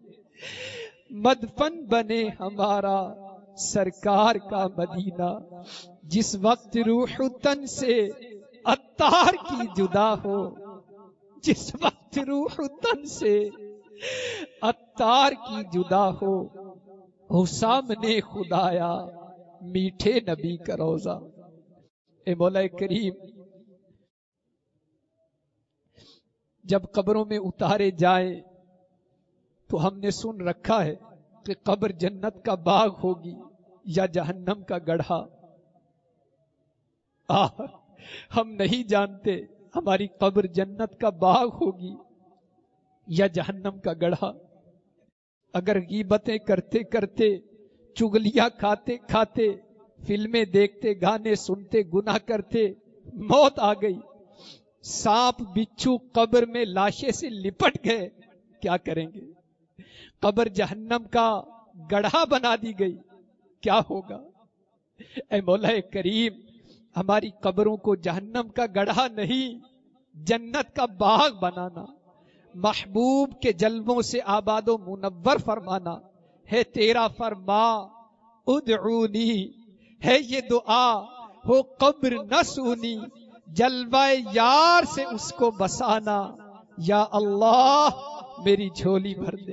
مدفن بنے ہمارا سرکار کا مدینہ۔ جس وقت روح تن سے عطار کی جدا ہو، جس وقت روح تن سے عطار کی جدا ہو، ہو سامنے خدایا میٹھے نبی کا روضہ۔ اے مولا کریم جب قبروں میں اتارے جائیں تو ہم نے سن رکھا ہے کہ قبر جنت کا باغ ہوگی یا جہنم کا گڑھا۔ آہ ہم نہیں جانتے ہماری قبر جنت کا باغ ہوگی یا جہنم کا گڑھا۔ اگر غیبتیں کرتے کرتے، چغلیاں کھاتے کھاتے، فلمیں دیکھتے، گانے سنتے، گناہ کرتے موت آ گئی، سانپ بچھو قبر میں لاشیں سے لپٹ گئے، کیا کریں گے؟ قبر جہنم کا گڑھا بنا دی گئی، کیا ہوگا؟ اے مولا کریم ہماری قبروں کو جہنم کا گڑھا نہیں، جنت کا باغ بنانا، محبوب کے جلووں سے آباد و منور فرمانا ہے تیرا فرما۔ ادعونی ہے یہ دعا، ہو قبر نہ سونی، جلوہ یار سے اس کو بسانا۔ یا اللہ میری جھولی بھر دے۔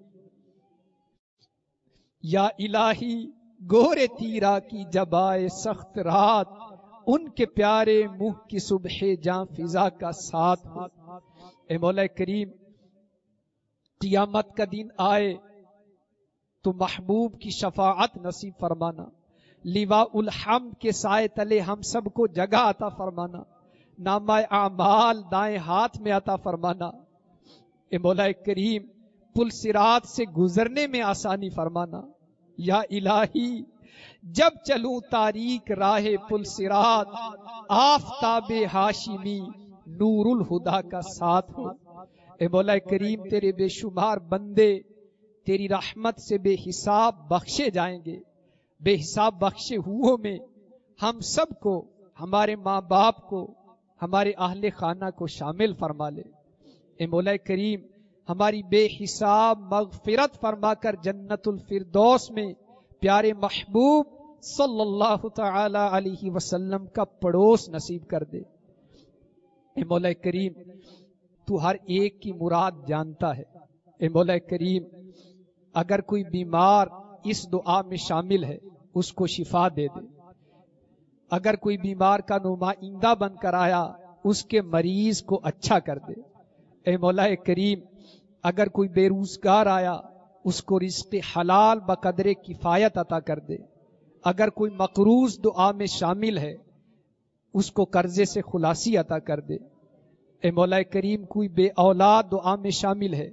یا الہی گورے تیرا کی جب آئے سخت رات، ان کے پیارے منہ کی صبح جاں فضا کا ساتھ ہو۔ اے مولا کریم قیامت کا دن آئے تو محبوب کی شفاعت نصیب فرمانا، لواء الحمد کے سائے تلے ہم سب کو جگہ عطا فرمانا، نامہ اعمال دائیں ہاتھ میں عطا فرمانا۔ اے مولا کریم پل صراط سے گزرنے میں آسانی فرمانا۔ یا الہی جب چلوں تاریک راہ پل صراط، آفتاب ہاشمی نور الہدا کا ساتھ ہو۔ اے مولا کریم تیرے بے شمار بندے تیری رحمت سے بے حساب بخشے جائیں گے، بے حساب بخشے ہوئوں میں ہم سب کو، ہمارے ماں باپ کو، ہمارے اہل خانہ کو شامل فرما لے۔ اے مولا کریم ہماری بے حساب مغفرت فرما کر جنت الفردوس میں پیارے محبوب صلی اللہ تعالی علیہ وسلم کا پڑوس نصیب کر دے۔ اے مولا کریم تو ہر ایک کی مراد جانتا ہے۔ اے مولا کریم اگر کوئی بیمار اس دعا میں شامل ہے اس کو شفا دے دے، اگر کوئی بیمار کا نمائندہ بن کر آیا اس کے مریض کو اچھا کر دے۔ اے مولا کریم اگر کوئی بے روزگار آیا اس کو رزق حلال بقدر کفایت عطا کر دے، اگر کوئی مقروض دعا میں شامل ہے اس کو قرضے سے خلاصی عطا کر دے۔ اے مولا کریم کوئی بے اولاد دعا میں شامل ہے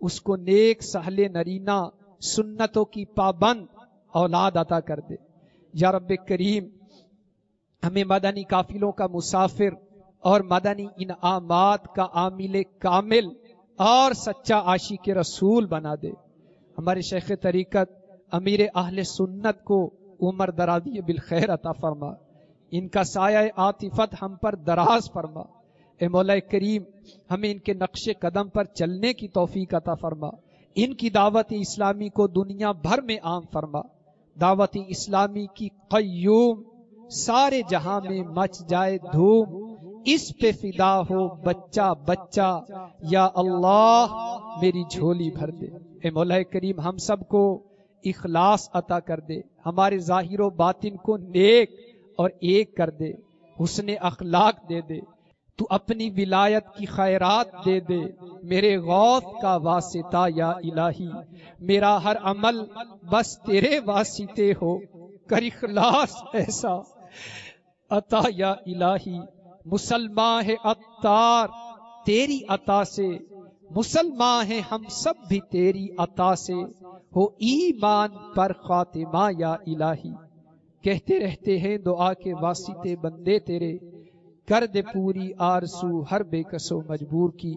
اس کو نیک سہل نرینا سنتوں کی پابند اولاد عطا کر دے۔ یا رب کریم ہمیں مدنی قافلوں کا مسافر اور مدنی انعامات کا عامل کامل اور سچا عاشق رسول بنا دے۔ ہمارے شیخ طریقت امیر اہل سنت کو عمر درازی بالخیر عطا فرما، ان کا سایہ عاطفت ہم پر دراز فرما۔ اے مولا کریم ہمیں ان کے نقش قدم پر چلنے کی توفیق عطا فرما، ان کی دعوت اسلامی کو دنیا بھر میں عام فرما، دعوت اسلامی کی قیوم سارے جہاں میں مچ جائے دھوم، اس پہ فدا ہو بچہ بچہ، یا اللہ میری جھولی بھر دے۔ اے مولا کریم ہم سب کو اخلاص عطا کر دے، ہمارے ظاہر و باطن کو نیک اور ایک کر دے، حسن اخلاق دے دے، تو اپنی ولایت کی خیرات دے دے، میرے غوث کا واسطہ یا الہی، میرا ہر عمل بس تیرے واسطے ہو، کر اخلاص ایسا عطا یا الہی۔ مسلمان ہے عطار تیری عطا سے، مسلمان ہے ہم سب بھی تیری عطا سے، ہو ایمان پر خاتمہ یا الہی۔ کہتے رہتے ہیں دعا کے واسطے بندے تیرے، کر دے پوری آرزو ہر بے کس و مجبور کی۔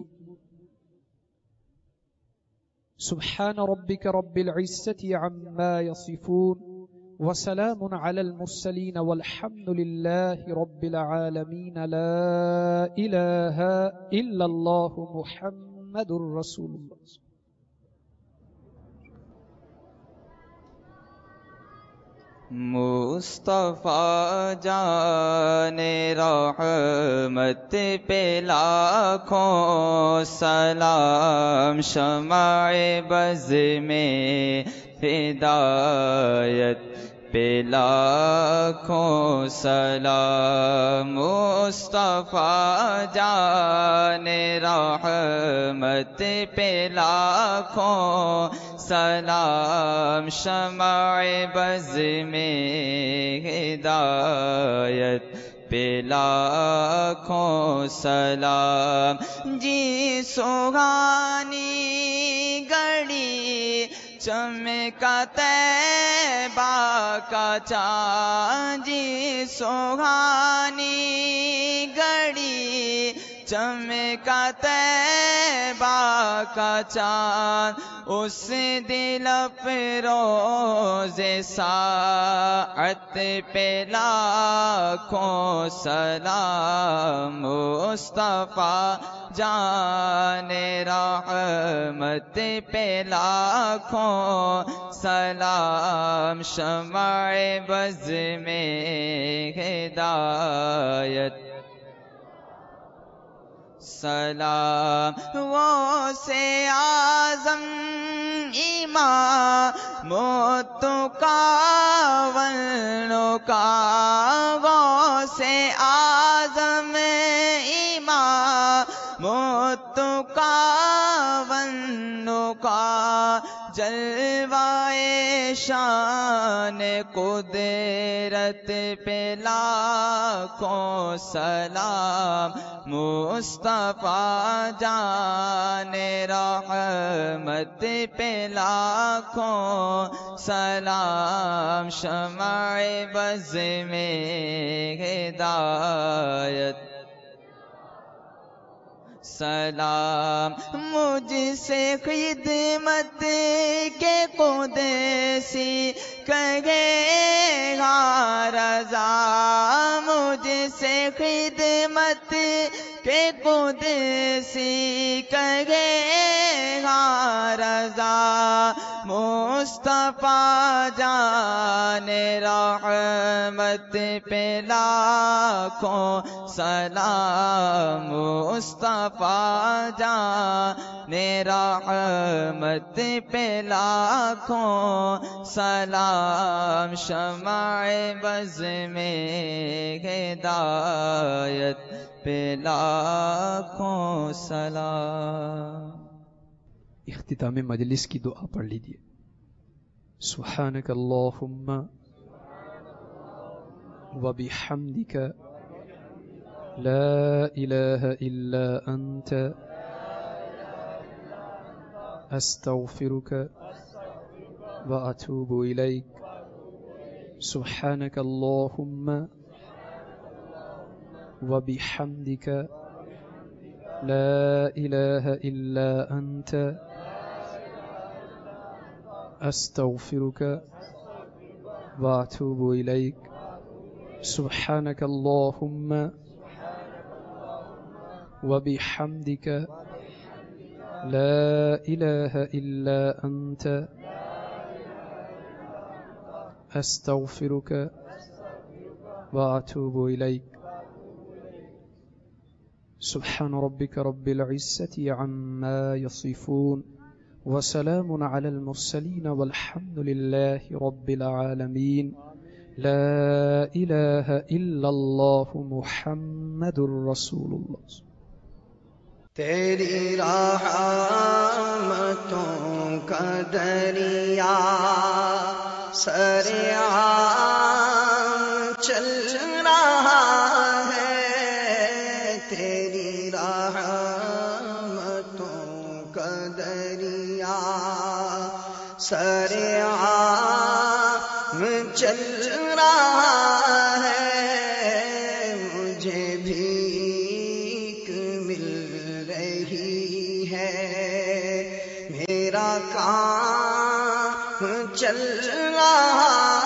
سبحان ربک رب العزت عما یصفون وسلام علی المرسلین والحمد للہ رب العالمین، لا الہ الا اللہ محمد رسول اللہ۔ مصطفیٰ جان رحمت پہ لاکھوں سلام، شمع بز میں ہدایت پہ لاکھوں سلام، مصطفیٰ جان رحمت پہ لاکھوں سلام، شمع بز میں ہدایت پہ لاکھوں سلام۔ جی سوہانی گھڑی چمکا طیبہ کا چاند، جی سوہانی گھڑی چمکا طیبہ کا چاند، اس دل افروز ساعت پہ لاکھوں سلام، مصطفیٰ جان رحمت پہ لاکھوں سلام، شمع بز میں ہدایت سلام، وہ سے اعظم امام متقا کا، وہ سے اعظم امام متقا کا، جلوائے شان قدرت پہ لاکھوں سلام، مصطفیٰ جان رحمت پہ لاکھوں سلام، شمع بز میں ہدایت سلام، مجھ سے خدمت کے قدسی کہے گا رضا، مجھ سے خدمت کے قدسی کہے گا رضا، مصطفیٰ جان رحمت پہ لاکھوں سلام، مصطفیٰ جان رحمت پہ لاکھوں سلام، شمع بز میں ہدایت پہ لاکھوں سلام۔ اختتام مجلس کی دعا پڑھ لیجیے۔ سبحانک اللہم وبحمدک لا الہ الا انت أستغفرك وأتوب إليك سبحانك اللهم وبحمدك لا إله إلا أنت أستغفرك وأتوب إليك سبحانك اللهم وبحمدك لا إله إلا أنت أستغفرك وأتوب إليك سبحان ربك رب العزة عما يصفون وسلام على المرسلين والحمد لله رب العالمين لا إله إلا الله محمد رسول الله. تیری رحمتوں کا دریا سریعاں چل رہا ہے، تیری رحمتوں کا دریا سریعاں چل رہا ہے، مجھے بھیک مل رہی ہے، میرا کام چل رہا